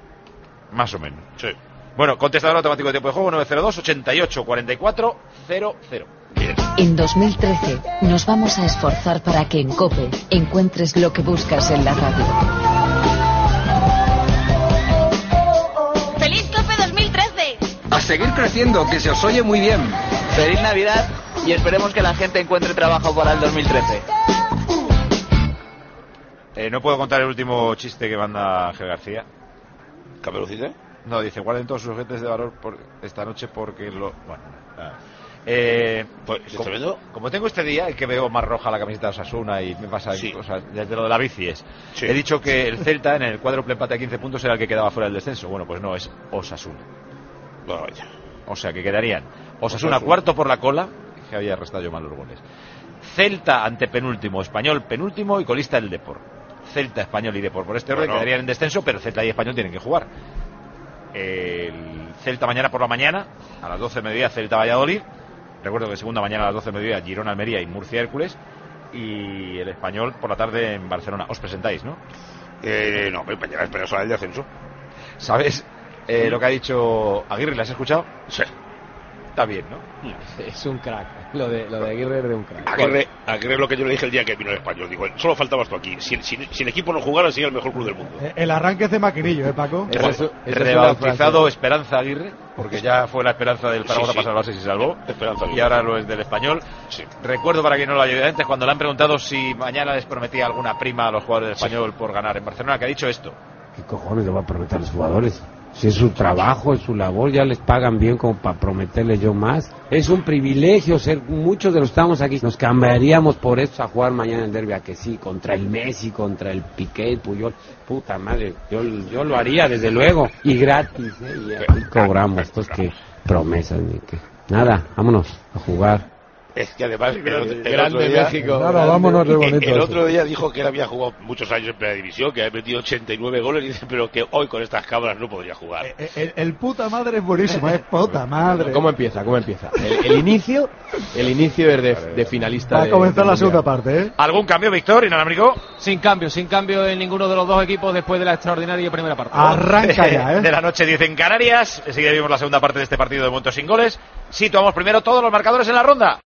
Más o menos. Sí. Bueno, contestador automático de tiempo de juego nueve cero dos, ochenta y ocho, cuarenta y cuatro, cero cero. En dos mil trece nos vamos a esforzar para que en COPE encuentres lo que buscas en la radio. ¡Feliz COPE dos mil trece! A seguir creciendo, que se os oye muy bien. Feliz Navidad y esperemos que la gente encuentre trabajo para el dos mil trece. Eh, no puedo contar el último chiste que manda Ángel García. ¿Caperucita? No, dice, guarden todos sus objetos de valor por esta noche porque lo... Bueno, nada. Eh, pues, como, como tengo este día, el que veo más roja la camiseta de Osasuna y me pasa sí. cosas, desde lo de la bici es, sí. He dicho que el Celta en el cuádruple empate a quince puntos era el que quedaba fuera del descenso. Bueno, pues no, es Osasuna. No, vaya. O sea que quedarían Osasuna, Osasuna cuarto por la cola, que había restado yo mal los goles. Celta antepenúltimo, Español penúltimo y colista el Depor. Celta, Español y Depor por este orden bueno. quedarían en descenso, pero Celta y Español tienen que jugar. El Celta mañana por la mañana, a las doce del mediodía, Celta Valladolid. Recuerdo que segunda mañana a las doce del mediodía, Girona Almería y Murcia Hércules. Y el Español por la tarde en Barcelona. ¿Os presentáis, no? Eh, no, pero mañana espera solo el descenso. ¿Sabes eh, lo que ha dicho Aguirre? ¿Le has escuchado? Sí. Está bien, ¿no? Es un crack. Lo de, lo de Aguirre es de un crack. Aguirre, Aguirre es lo que yo le dije el día que vino el Español. Digo, solo faltabas tú aquí. Si, si, si el equipo no jugara, sería el mejor club del mundo. El arranque es de maquinillo, ¿eh, Paco? Es, es, es rebautizado Esperanza Aguirre, porque ya fue la esperanza del Zaragoza sí, sí. pasar la base y se salvó. Esperanza y ahora lo es del Español. Sí. Recuerdo, para quien no lo haya antes, cuando le han preguntado si mañana les prometía alguna prima a los jugadores del Español sí. por ganar en Barcelona, que ha dicho esto. ¿Qué cojones le va a prometer a los jugadores? Si es su trabajo, es su labor, ya les pagan bien como para prometerles yo más. Es un privilegio ser, muchos de los que estamos aquí, nos cambiaríamos por esto a jugar mañana en derbi, a que sí, contra el Messi, contra el Piqué, el Puyol, puta madre, yo, yo lo haría desde luego, y gratis, ¿eh? Y aquí cobramos, estos que promesas, ni que nada, vámonos a jugar. Es que además el, el grande otro día, México. Nada, grande. Vámonos de bonito. El, el otro día dijo que él había jugado muchos años en primera división, que había metido ochenta y nueve goles y dice, pero que hoy con estas cámaras no podría jugar. El, el, el puta madre es buenísimo, es puta madre. ¿Cómo empieza? ¿Cómo empieza? El, el inicio, el inicio es de, de finalista. Va a comenzar de, la segunda parte, ¿eh? ¿Algún cambio, Víctor, inalámbrico? Sin cambio, sin cambio en ninguno de los dos equipos después de la extraordinaria primera parte. Arranca ya, ¿eh? De la noche diez en Canarias. Enseguida vimos la segunda parte de este partido de momentos sin goles. Situamos primero todos los marcadores en la ronda.